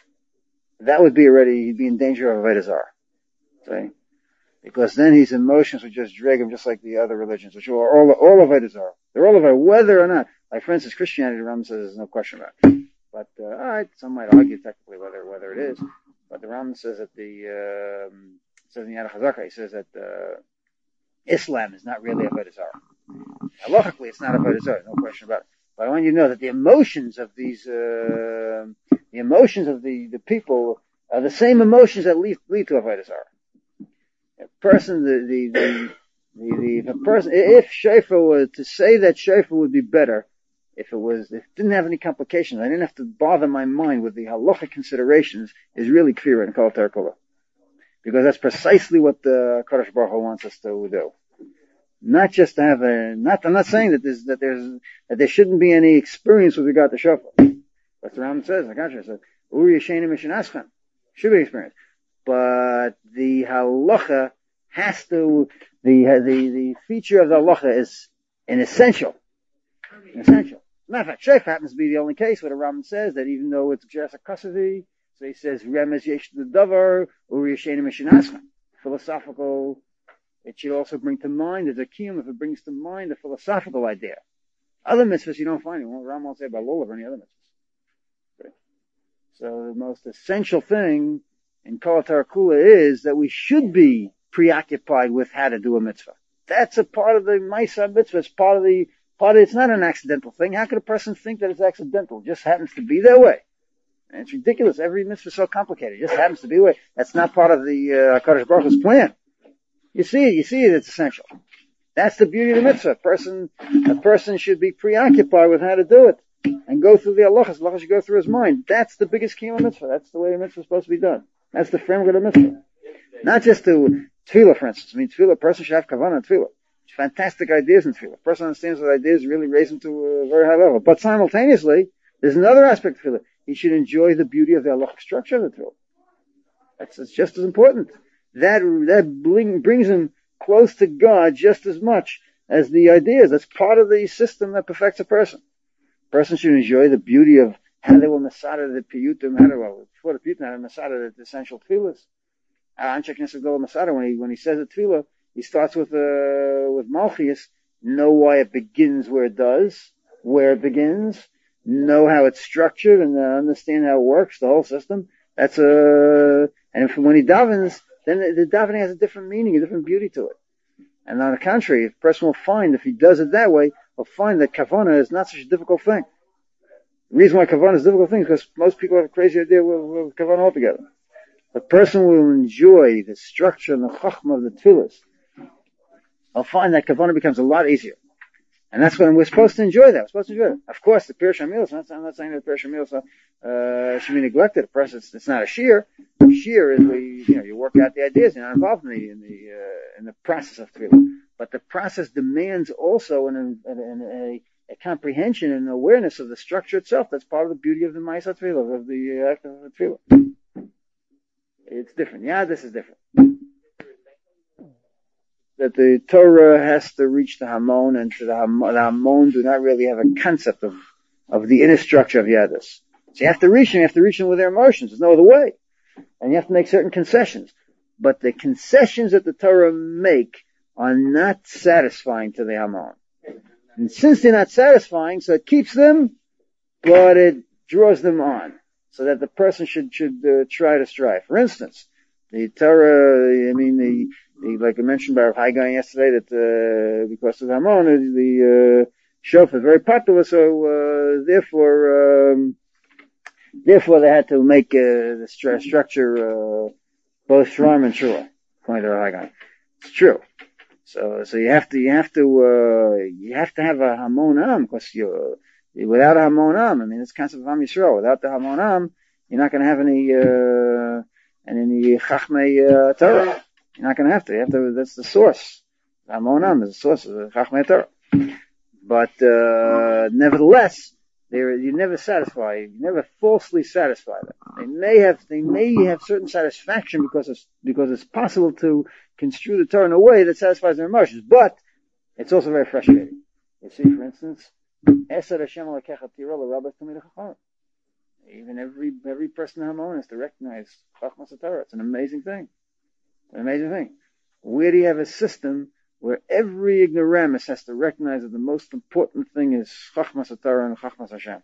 that would be already, he'd be in danger of Avodah Zarah. Okay? Because then his emotions would just drag him just like the other religions, which are all, all of Avodah Zarah. They're all of it, whether or not. Like for instance, Christianity, the Rambam says there's no question about it. But, uh, alright, some might argue technically whether, whether it is. But the Rambam says that the, um, it says in Yad HaChazaka, he says that, uh, Islam is not really Avodah Zarah. Halachically, it's not Avodah Zarah, no question about it. But I want you to know that the emotions of these, uh, the emotions of the, the people are the same emotions that lead, lead to Avodah Zarah. A person, the, the, the, the, the, the person, if shofar were to say that shofar would be better, if it was, if it didn't have any complications, I didn't have to bother my mind with the halachic considerations, is really clear in Kol Torah Kula. Because that's precisely what the Kadosh Baruch Hu wants us to do. Not just to have a, not, I'm not saying that there's, that there's, that there shouldn't be any experience with regard to shofar. That's what the Rambam says, the contrary, says, Uri Yesheni Mishnaschan. Should be experience. But the halacha has to, the, the, the feature of the halacha is an essential. An essential. Matter of fact, shofar happens to be the only case where the Rambam says that even though it's Jersa Kasavi, so he says, Remez Yesh the Davar, Uri Yesheni Mishnaschan. Philosophical, it should also bring to mind, as a kiyum, if it brings to mind a philosophical idea. Other mitzvahs you don't find it. Well, Rambam won't say about lulav or any other mitzvahs. Okay. So the most essential thing in Kol Torah Kula is that we should be preoccupied with how to do a mitzvah. That's a part of the Maisa mitzvah. It's part of the, part of, it's not an accidental thing. How could a person think that it's accidental? It just happens to be that way. And it's ridiculous. Every mitzvah is so complicated. It just happens to be that way. That's not part of the, uh, Kadosh Baruch Hu's plan. You see it, you see it, it's essential. That's the beauty of the mitzvah. A person, a person should be preoccupied with how to do it. And go through the halachas. Halachas should go through his mind. That's the biggest key of mitzvah. That's the way a mitzvah is supposed to be done. That's the framework of the mitzvah. Not just to tefillah, for instance. I mean, tefillah, a person should have kavanah in tefillah. Fantastic ideas in tefillah. A person understands what ideas really raise him to a very high level. But simultaneously, there's another aspect of tefillah. He should enjoy the beauty of the halachic structure of the tefillah. That's, that's just as important. That, that bring, brings him close to God just as much as the ideas. That's part of the system that perfects a person. A person should enjoy the beauty of how they were masada the piyutim, how they were, before the piyutim, how they masada the essential tefillahs. Anshek Nesagol Masada, when he, when he says a tefillah, he starts with, uh, with Malchias, know why it begins where it does, where it begins, know how it's structured, and uh, understand how it works, the whole system. That's a, and if, when he davens, then the, the davening has a different meaning, a different beauty to it. And on the contrary, a person will find, if he does it that way, he'll find that kavanah is not such a difficult thing. The reason why kavanah is a difficult thing is because most people have a crazy idea with, with kavanah altogether. The person will enjoy the structure and the chachma of the tefillahs. I'll find that kavanah becomes a lot easier. And that's when we're supposed to enjoy that. We're supposed to enjoy it. Of course, the Pirush HaMilos, I'm not saying that the Pirush HaMilos, uh, should be neglected. It's, it's not a shear. Shear is where you, you know, you work out the ideas. You're not involved in the, in the, uh, in the process of tefillah. But the process demands also an, an, an, a, a comprehension and awareness of the structure itself. That's part of the beauty of the Ma'aseh Tefillah, of the act of the tefillah. It's different. Yeah, this is different. That the Torah has to reach the Hamon, and to the Hamon, the Hamon do not really have a concept of, of the inner structure of Yadus. So you have to reach them, you have to reach them with their emotions. There's no other way. And you have to make certain concessions. But the concessions that the Torah make are not satisfying to the Hamon. And since they're not satisfying, so it keeps them, but it draws them on. so that the person should should uh, try to strive. For instance, the Torah, I mean, the, the like I mentioned by Rav Haigai yesterday, that uh, because of Hamon, the uh, shofar is very popular, so uh, therefore, um, therefore they had to make uh, the stru- structure uh, both shram and shura. According to Rav Haigai, it's true. So, so you have to, you have to, uh, you have to have a Hamon Am, because you, without a Hamon Am, I mean, it's concept of Am Yisrael. Without the Hamon Am, you're not going to have any, uh, any Chachmei uh, Torah. You're not going to have to. You have to. That's the source. The Hamon Am is the source of the Chachmei Torah. But uh, nevertheless, you're never satisfy. You never falsely satisfy them. They may have, they may have certain satisfaction because it's because it's possible to construe the Torah in a way that satisfies their emotions, but it's also very frustrating. You see, for instance, Esed Hashem Elokecha Tira l'Rabbas Tamid HaChacham. Even every every person in Hamon has to recognize Chachmas Torah. It's an amazing thing. An amazing thing. Where do you have a system where every ignoramus has to recognize that the most important thing is Chachmas Torah and Chachmas Hashem?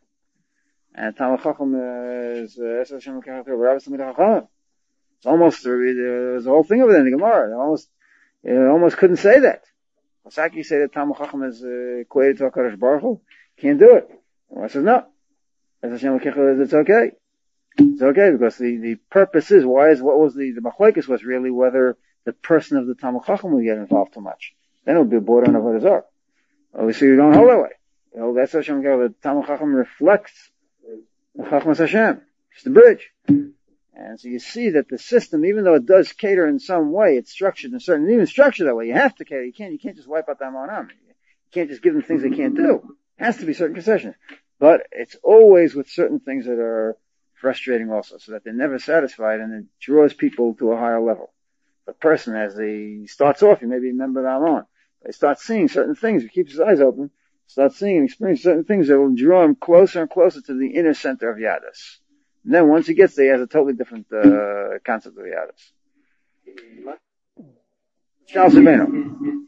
And Talmud Chacham is Esed Hashem Elokecha Tira l'Rabbas Tamid HaChacham. It's almost, uh, there's a whole thing over there in the Gemara. Almost, uh, almost couldn't say that. Osaki say that Talmud Chacham is uh, equated to HaKadosh Baruch Hu. Can't do it. I says no. As Hashem L'Kecha, it's okay. It's okay, because the, the purpose is, why is, what was the, the machlokes was really whether the person of the Talmud Chacham will get involved too much. Then it would be a border on Avodah Zarah. Obviously you don't hold that way. You know, that's Hashem L'Kecha, the Talmud Chacham reflects the Chachmas Hashem. It's the bridge. And so you see that the system, even though it does cater in some way, it's structured in a certain, even structured that way. You have to cater. You can't, you can't just wipe out the Hamon Am. You can't just give them things they can't do. It has to be certain concessions. But it's always with certain things that are frustrating also, so that they're never satisfied, and it draws people to a higher level. The person, as he starts off, you maybe remember that on, he starts seeing certain things, he keeps his eyes open, starts seeing and experiencing certain things that will draw him closer and closer to the inner center of Yadus. And then once he gets there, he has a totally different uh, concept of Yadus. Charles Sabino.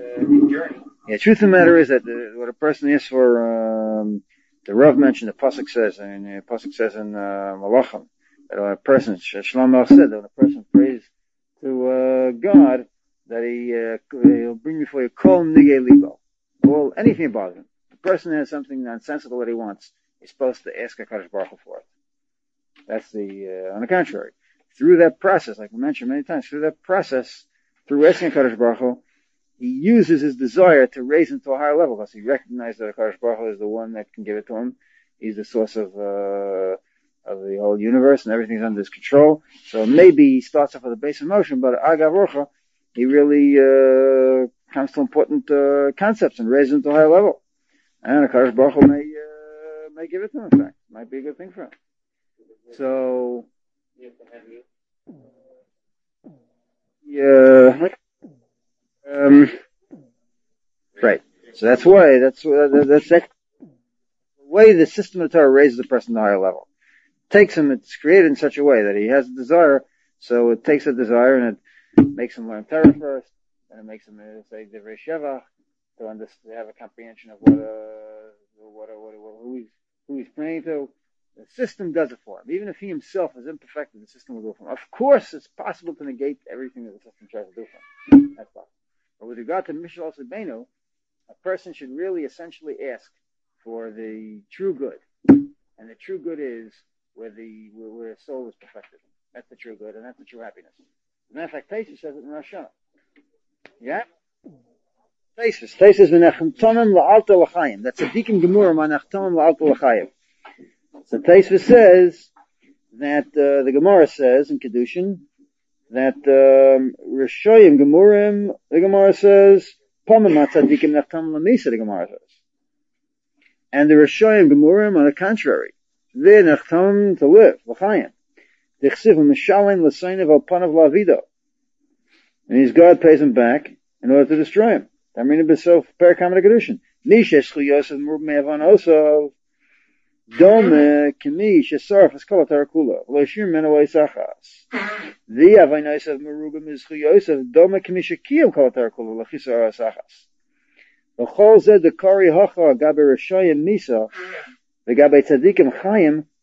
Yeah, truth of the matter is that uh, what a person is for, um, the Rav mentioned, the Pasuk says, and the Pasuk says in uh, Malachim, that when a person, Shlomo said, that when a person prays to uh, God, that he uh, he'll bring before you kol nigei libo, all anything about him. The person has something nonsensical that he wants, he's supposed to ask HaKadosh Baruch Hu for it. That's the, uh, on the contrary. Through that process, like we mentioned many times, through that process, through asking HaKadosh Baruch Hu, he uses his desire to raise him to a higher level, because he recognizes that HaKadosh Baruch Hu is the one that can give it to him. He's the source of, uh, of the whole universe, and everything's under his control. So maybe he starts off with a base emotion, but Agav Rocha, he really, uh, comes to important, uh, concepts and raises him to a higher level. And HaKadosh Baruch Hu may, uh, may give it to him, in fact. Might be a good thing for him. So, yeah, um, right. So that's why, that's, uh, that's, that's the way the system of Torah raises the person to a higher level. It takes him, it's created in such a way that he has a desire, so it takes a desire and it makes him learn Torah first, and it makes him uh, say Divrei Sheva, to understand, to have a comprehension of what, uh, what, what, what, who he's, who he's praying to. The system does it for him. Even if he himself is imperfected, the system will do it for him. Of course, it's possible to negate everything that the system tries to do for him. That's possible. But with regard to Mishal Sabenu, a person should really essentially ask for the true good. And the true good is where the, where, where the soul is perfected. That's the true good, and that's the true happiness. As a matter of fact, Taisus says it in Rosh Hashanah. Yeah? Taisus. Taisus v'nechtamim la'alta l'chayim. That's a deacon gemurah, v'nechtamim la'alta l'chayim. So Taisva says that uh, the Gemara says in Kedushin that um, Rishoyim Gemurim, the Gemara says Pomim Atzadikim Nechtam Lamisa, the Gemara says, and the Rishoyim Gemurim on the contrary, they Nechtam to live L'chayim. Dichsiv Mishalim L'Saynev Al Panav La'Avido, and his God pays him back in order to destroy him. Tamrin B'Sof Perikam Kedushin Nishesh Chuyosef Murb Me'avan Osov. Dome kimi shesarf eskola tarakula v'loishir meno eisachas. The avaynais of merugim is chuyosef dome kimi shekiyam kol tarakula v'lochisar eisachas. V'chol zed dekari hacha gabe rishayim misa v'gabe tzadikim chayim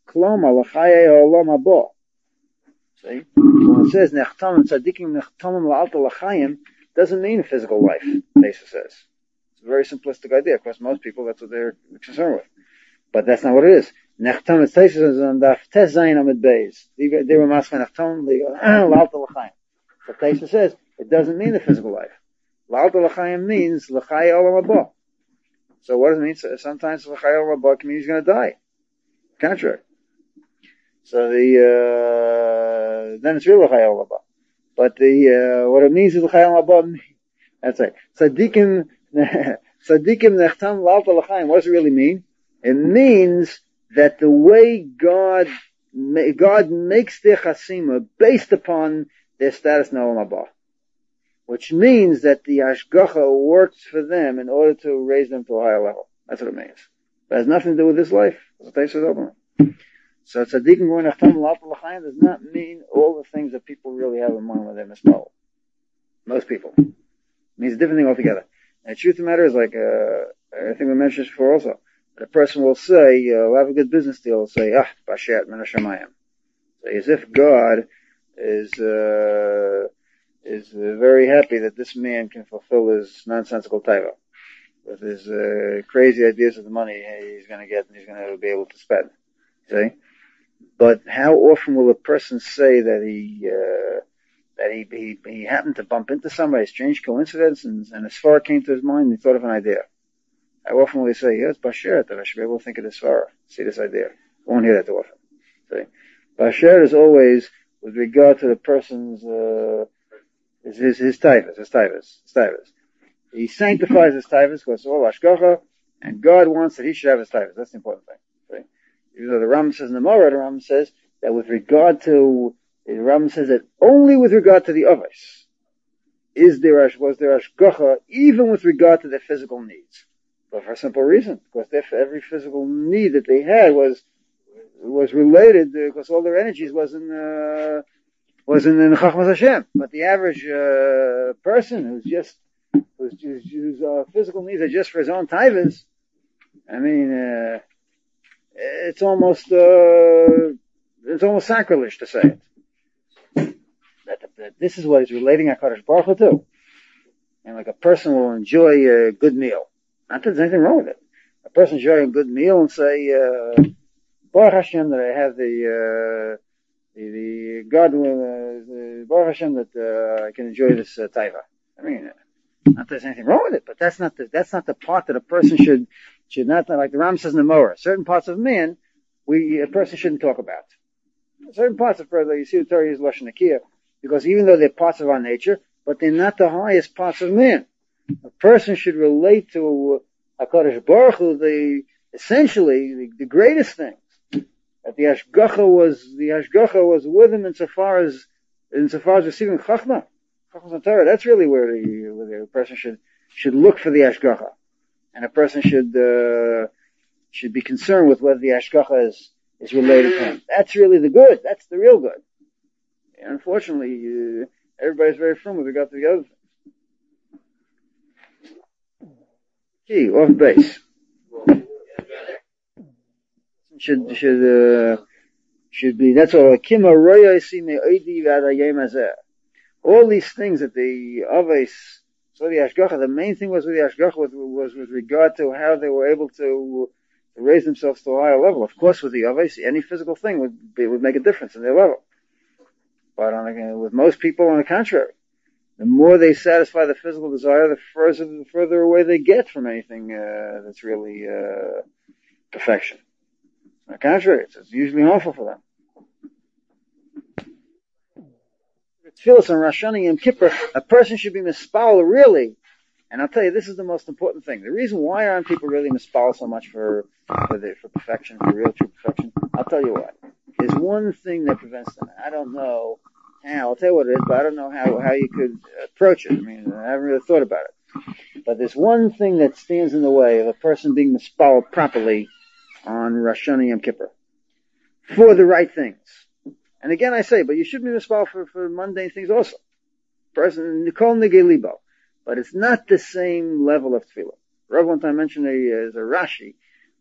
Kloma l'chaye ha'olam haba. See? When it says nechtamim tzadikim nechtamim la'alta l'chayim, doesn't mean physical life, Tesa says. It's a very simplistic idea. Of course, most people, that's what they're concerned with. But that's not what it is. Nechtamim, Tesa says on daf tes zayin amid beis. They were mascha nechtamim la'alta l'chayim. So Tesa says, it doesn't mean the physical life. La'alta l'chayim means l'chaye olam haba. So what does it mean? So sometimes l'chaye olam haba can mean he's going to die. Contrary. So the, uh, then it's really l'chaye olam haba. But the, uh, what it means is l'chaye olam haba, that's right. Tzadikim, tzadikim nechtam la'alta l'chayim. What does it really mean? It means that the way God, God makes their chasima based upon their status in olam haba. Which means that the hashgacha works for them in order to raise them to a higher level. That's what it means. But it has nothing to do with this life. So tzaddikim going achtam la'alta l'chayim does not mean all the things that people really have in mind when they mispell. Most people. It means a different thing altogether. And the truth of the matter is, like, uh, I think we mentioned this before also, that a person will say, uh, will have a good business deal, will say, ah, bashat min hashamayim. So as if God is, uh, is uh, very happy that this man can fulfill his nonsensical taiva with his uh, crazy ideas of the money he's going to get and he's going to be able to spend. See? But how often will a person say that he uh, that he, he he happened to bump into somebody, a strange coincidence, and, and a svara came to his mind and he thought of an idea? How often will he say, yes, Bashir, that I should be able to think of this svara, see this idea? I won't hear that too often. See? Bashir is always with regard to the person's uh, His, his, his taivas, his taivas, his taivas. He sanctifies his taivas because it's all hashgacha, and God wants that he should have his taivas. That's the important thing. Right? Even though the Rambam says in the Morah, the Rambam says that with regard to, the Rambam says that only with regard to the avos is there, was there hashgacha, even with regard to their physical needs. But for a simple reason, because their, every physical need that they had was, was related, because all their energies was in, uh, was in the Chachmas Hashem. But the average uh, person who's just whose, whose, whose uh, physical needs are just for his own taivas, I mean, uh, it's almost uh, it's almost sacrilege to say it. That, that this is what is relating HaKadosh Baruch Hu to, and like a person will enjoy a good meal. Not that there's anything wrong with it. A person enjoy a good meal and say, uh, Baruch Hashem that I have the. Uh, The, the God will, uh, Baruch Hashem that, uh, I can enjoy this, uh, taiva. I mean, uh, not that there's anything wrong with it, but that's not the, that's not the part that a person should, should not, like the Ram says in the Morah. Certain parts of man, we, a person shouldn't talk about. Certain parts of, like you see the Torah use Lashon Nakiya, because even though they're parts of our nature, but they're not the highest parts of man. A person should relate to HaKadosh Baruch Hu, the, essentially, the, the greatest thing. That the Hashgacha was, the Hashgacha was with him insofar as, insofar as receiving Chachma. Chachma and Torah, that's really where the, where the person should, should look for the Hashgacha. And a person should, uh, should be concerned with whether the Hashgacha is, is related to him. That's really the good. That's the real good. And unfortunately, uh, everybody's very firm with regard to the other things. Key, off base. Should, should, uh, should be, that's all. All these things that the Aves, so the Hashgacha, the main thing was with the Hashgacha was, was with regard to how they were able to, to raise themselves to a higher level. Of course, with the Aves, any physical thing would be, would make a difference in their level. But on, uh, with most people, on the contrary, the more they satisfy the physical desire, the further, the further away they get from anything, uh, that's really, uh, perfection. On the contrary, it's, it's usually harmful for them. Tefillah and Rosh Hashanah Yom Kippur, a person should be mispal really. And I'll tell you, this is the most important thing. The reason why aren't people really mispal so much for for, the, for perfection, for real true perfection? I'll tell you why. There's one thing that prevents them. I don't know how. I'll tell you what it is, but I don't know how how you could approach it. I mean, I haven't really thought about it. But there's one thing that stands in the way of a person being mispal properly on Rosh Hashanah Yom Kippur for the right things. And again, I say, but you should be mispal for, for mundane things also. Person, Nikol Nigei Libo. But it's not the same level of tefillah. Rav one time mentioned a, as a Rashi,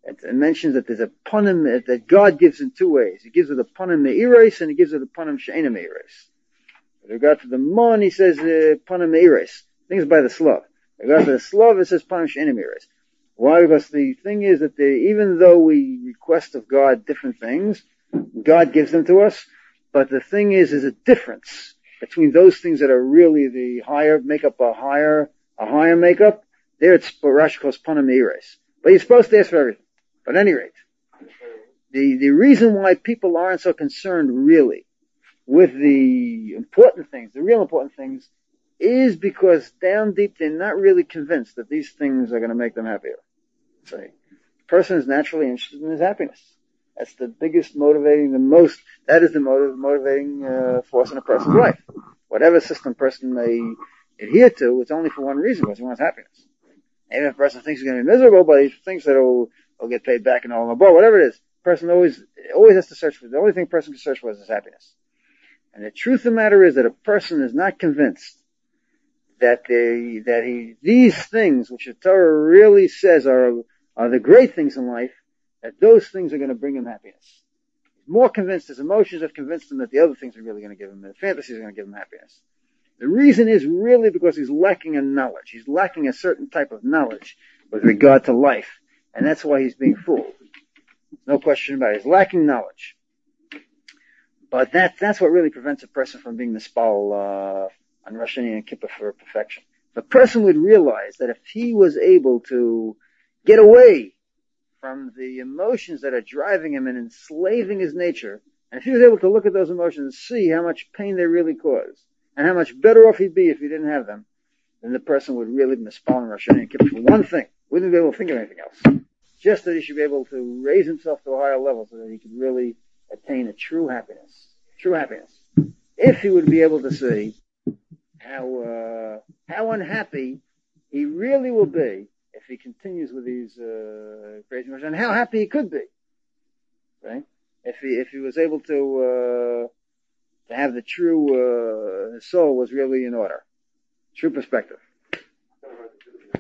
It, it mentions that there's a panim that God gives in two ways. He gives it a panim me'iris and he gives it a panim she'ena me'iris. With regard to the mon, he says uh, panim me'iris. Things by the Slav. With regard to the Slav, it says panim she'ena me'iris. Why? Because the thing is that they, even though we request of God different things, God gives them to us. But the thing is, is a difference between those things that are really the higher, make up a higher, a higher makeup. There it's what Rashi calls panim me'iris. But you're supposed to ask for everything. But at any rate, the, the reason why people aren't so concerned really with the important things, the real important things, is because down deep they're not really convinced that these things are going to make them happier. So, the person is naturally interested in his happiness. That's the biggest motivating, the most, that is the motiv- motivating uh, force in a person's life. Whatever system a person may adhere to, it's only for one reason, because he wants happiness. Even if a person thinks he's going to be miserable, but he thinks that he'll, he'll get paid back and all in the ball, whatever it is, a person always, always has to search for, the only thing a person can search for is his happiness. And the truth of the matter is that a person is not convinced that they, that he, these things, which the Torah really says are, are the great things in life, that those things are going to bring him happiness. He's more convinced, his emotions have convinced him that the other things are really going to give him, the fantasies are going to give him happiness. The reason is really because he's lacking in knowledge. He's lacking a certain type of knowledge with regard to life. And that's why he's being fooled. No question about it. He's lacking knowledge. But that, that's what really prevents a person from being the spal, uh, on Rosh Hashanah and Kippur for perfection. If a person would realize that if he was able to get away from the emotions that are driving him and enslaving his nature, and if he was able to look at those emotions and see how much pain they really cause, and how much better off he'd be if he didn't have them, then the person would really be mispal on Rosh Hashanah and Kippur for one thing. Wouldn't be able to think of anything else. Just that he should be able to raise himself to a higher level so that he could really attain a true happiness. True happiness. If he would be able to see how, uh, how unhappy he really will be if he continues with these, uh, crazy emotions, and how happy he could be. Right? If he, if he was able to, uh, to have the true, uh, his soul was really in order. True perspective. The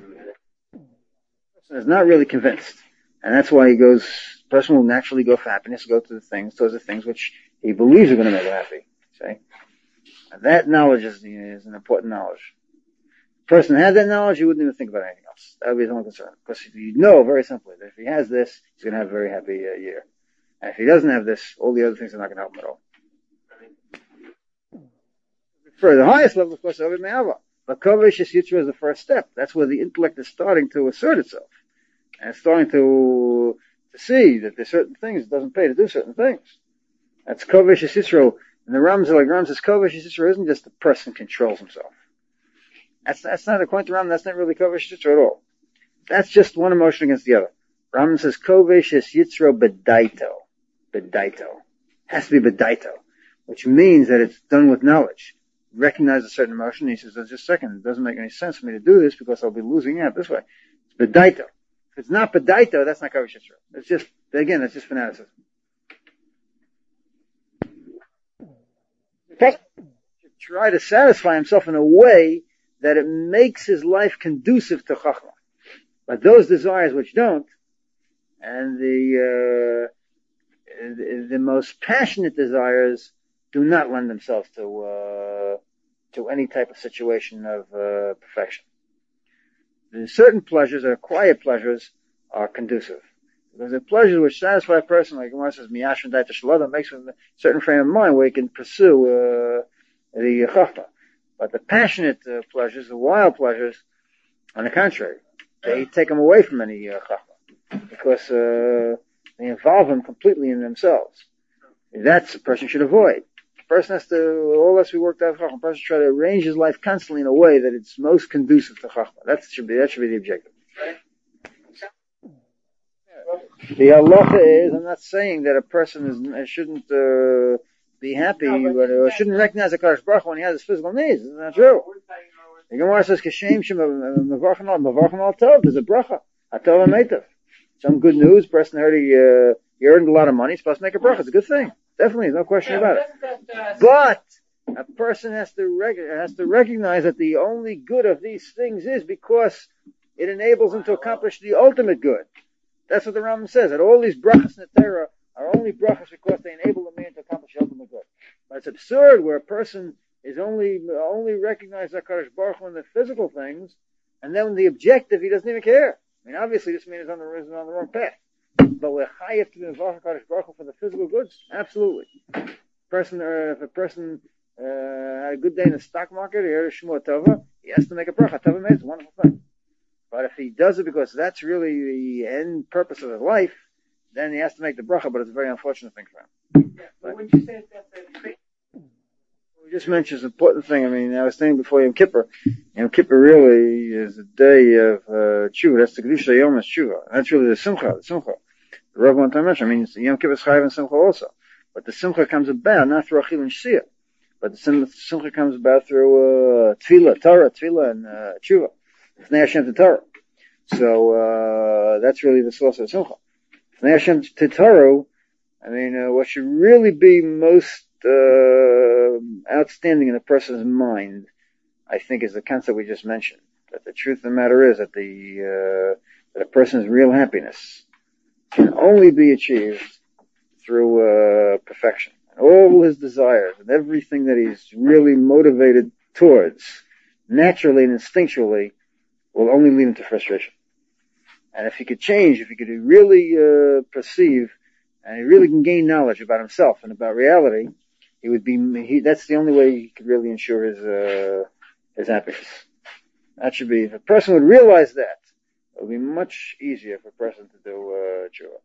person is not really convinced. And that's why he goes, the person will naturally go for happiness, go to the things, those are things which he believes are going to make him happy. See? And that knowledge is, is an important knowledge. If the person had that knowledge, he wouldn't even think about anything else. That would be his only concern. Because you know very simply that if he has this, he's going to have a very happy uh, year. And if he doesn't have this, all the other things are not going to help him at all. For the highest level, of course, Ovid Me'ava. But Kovesh Yisra is the first step. That's where the intellect is starting to assert itself. And it's starting to, to see that there's certain things it doesn't pay to do certain things. That's Kovesh Yisra. And the Rambam, like Rambam says, Kovesh Yisra isn't just the person controls himself. That's, that's not, according to Rambam, that's not really Kovesh Yisra at all. That's just one emotion against the other. Rambam says, Kovesh Yisra bedaito. Bedaito. Has to be bedaito. Which means that it's done with knowledge. Recognize a certain emotion, and he says, just a second, it doesn't make any sense for me to do this because I'll be losing out this way. It's bedaito. If it's not bedaito, that's not Kovesh Yisra. It's just, again, that's just fanaticism. Should try to satisfy himself in a way that it makes his life conducive to Chachma. But those desires which don't, and the, uh, the, the most passionate desires do not lend themselves to, uh, to any type of situation of, uh, perfection. The certain pleasures, or quiet pleasures, are conducive. Because the pleasures which satisfy a person, like Gemara says, miyash and daita shalada, makes him a certain frame of mind where he can pursue, uh, the chachma. But the passionate uh, pleasures, the wild pleasures, on the contrary, they take him away from any uh, chachma. Because, uh, they involve him completely in themselves. That's a person should avoid. A person has to, all has to be worked out of chachma. A person should try to arrange his life constantly in a way that it's most conducive to chachma. That should be, that should be the objective. The halacha is, I'm not saying that a person is, shouldn't, uh, be happy, no, but, or shouldn't recognize a Kadosh Baruch Hu when he has his physical needs. It's not true. The Gemara says, Kashem Shem Mevarchen Al Mevarchen Al Tov. There's a bracha. Atov Ameitav. Some good news. Person heard he, uh, he earned a lot of money. He's supposed to make a bracha. It's a good thing. Definitely, there's no question about it. But a person has to rec- has to recognize that the only good of these things is because it enables him to accomplish the ultimate good. That's what the Rambam says, that all these brachas in the Torah are only brachas because they enable the man to accomplish ultimate good. But it's absurd where a person is only only recognized HaKadosh Baruch Hu in the physical things, and then the objective he doesn't even care. I mean, obviously this man is on the, is on the wrong path. But we're chayav to be involved HaKadosh Baruch Hu for the physical goods? Absolutely. Person, uh, if a person uh, had a good day in the stock market, he heard a Shmua Tova, he has to make a bracha. Tova means it's a wonderful thing. But if he does it because that's really the end purpose of his life, then he has to make the bracha, but it's a very unfortunate thing for him. Yeah, but when you say that, that we just mentioned an important thing. I mean, I was saying before Yom Kippur, Yom Kippur really is a day of uh, tshuva. That's the Kedusha Yom Tshuva. That's really the Simcha, the Simcha. The Rav one time mentioned, I mean, Yom Kippur is Chayav and Simcha also. But the Simcha comes about not through Achil and Shia, but the Simcha comes about through uh, Tefillah, Torah, Tefillah, and uh, Tshuva. Fnei Hashem to Torah. So uh, that's really the source of Simcha. Fnei Hashem to Torah, I mean, uh, what should really be most uh, outstanding in a person's mind, I think, is the concept we just mentioned. That the truth of the matter is that the uh, that a person's real happiness can only be achieved through uh, perfection. And all his desires and everything that he's really motivated towards, naturally and instinctually, will only lead him to frustration. And if he could change, if he could really uh, perceive, and he really can gain knowledge about himself and about reality, he would be. He, that's the only way he could really ensure his uh, his happiness. That should be. If a person would realize that, it would be much easier for a person to do uh, tshuva.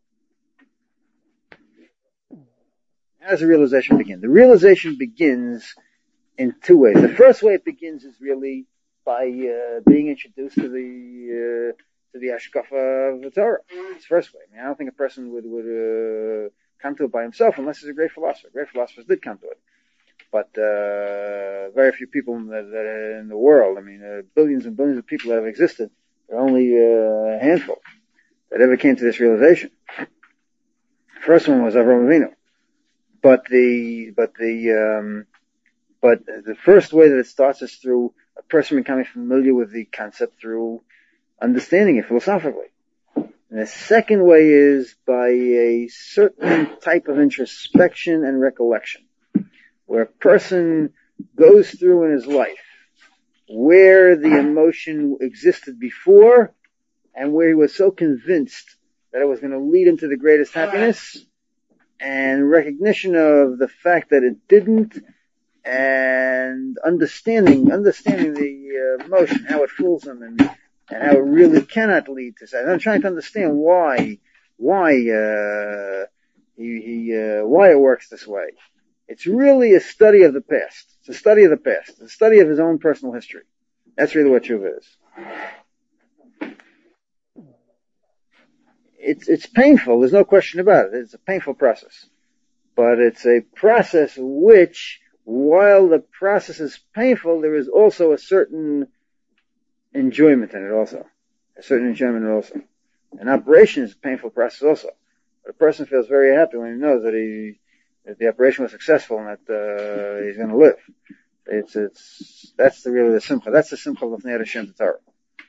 How does the realization begin? The realization begins in two ways. The first way it begins is really by uh, being introduced to the uh, to the Ashkafa of the Torah. It's the first way. I mean, I don't think a person would would uh, come to it by himself unless he's a great philosopher. Great philosophers did come to it, but uh, very few people in the, that, in the world. I mean, uh, billions and billions of people that have existed. There are only uh, a handful that ever came to this realization. The first one was Avraham Avinu, but the but the um, but the first way that it starts is through a person becoming familiar with the concept through understanding it philosophically. And the second way is by a certain type of introspection and recollection, where a person goes through in his life where the emotion existed before and where he was so convinced that it was going to lead him to the greatest happiness, and recognition of the fact that it didn't, and understanding, understanding the uh, emotion, how it fools him, and, and how it really cannot lead to that. I'm trying to understand why, why, uh, he, he, uh, why it works this way. It's really a study of the past. It's a study of the past. It's a study of his own personal history. That's really what tshuva is. It's, it's painful. There's no question about it. It's a painful process. But it's a process which, while the process is painful, there is also a certain enjoyment in it also. A certain enjoyment in it also. An operation is a painful process also. But a person feels very happy when he knows that he, that the operation was successful and that, uh, he's gonna live. It's, it's, that's the really the simcha. That's the simcha of Neder Hashem Torah.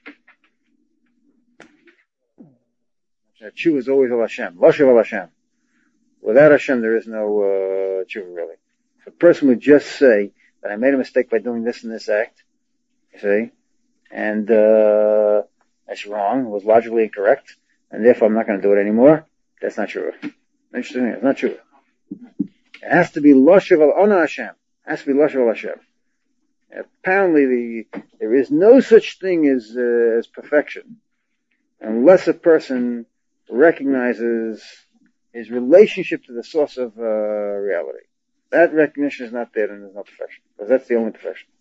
Tshuva is always al Hashem. Lashav al Hashem. Without Hashem, there is no, uh, tshuva really. If a person would just say that I made a mistake by doing this and this act, you see, and, uh, that's wrong, it was logically incorrect, and therefore I'm not gonna do it anymore, that's not true. Interesting thing, it's not true. It has to be Lashav al Ona Hashem. It has to be Lashav al Hashem. Apparently the, there is no such thing as, uh, as perfection unless a person recognizes his relationship to the source of, uh, reality. That recognition is not there, then there's no perfection. Because that's the only perfection.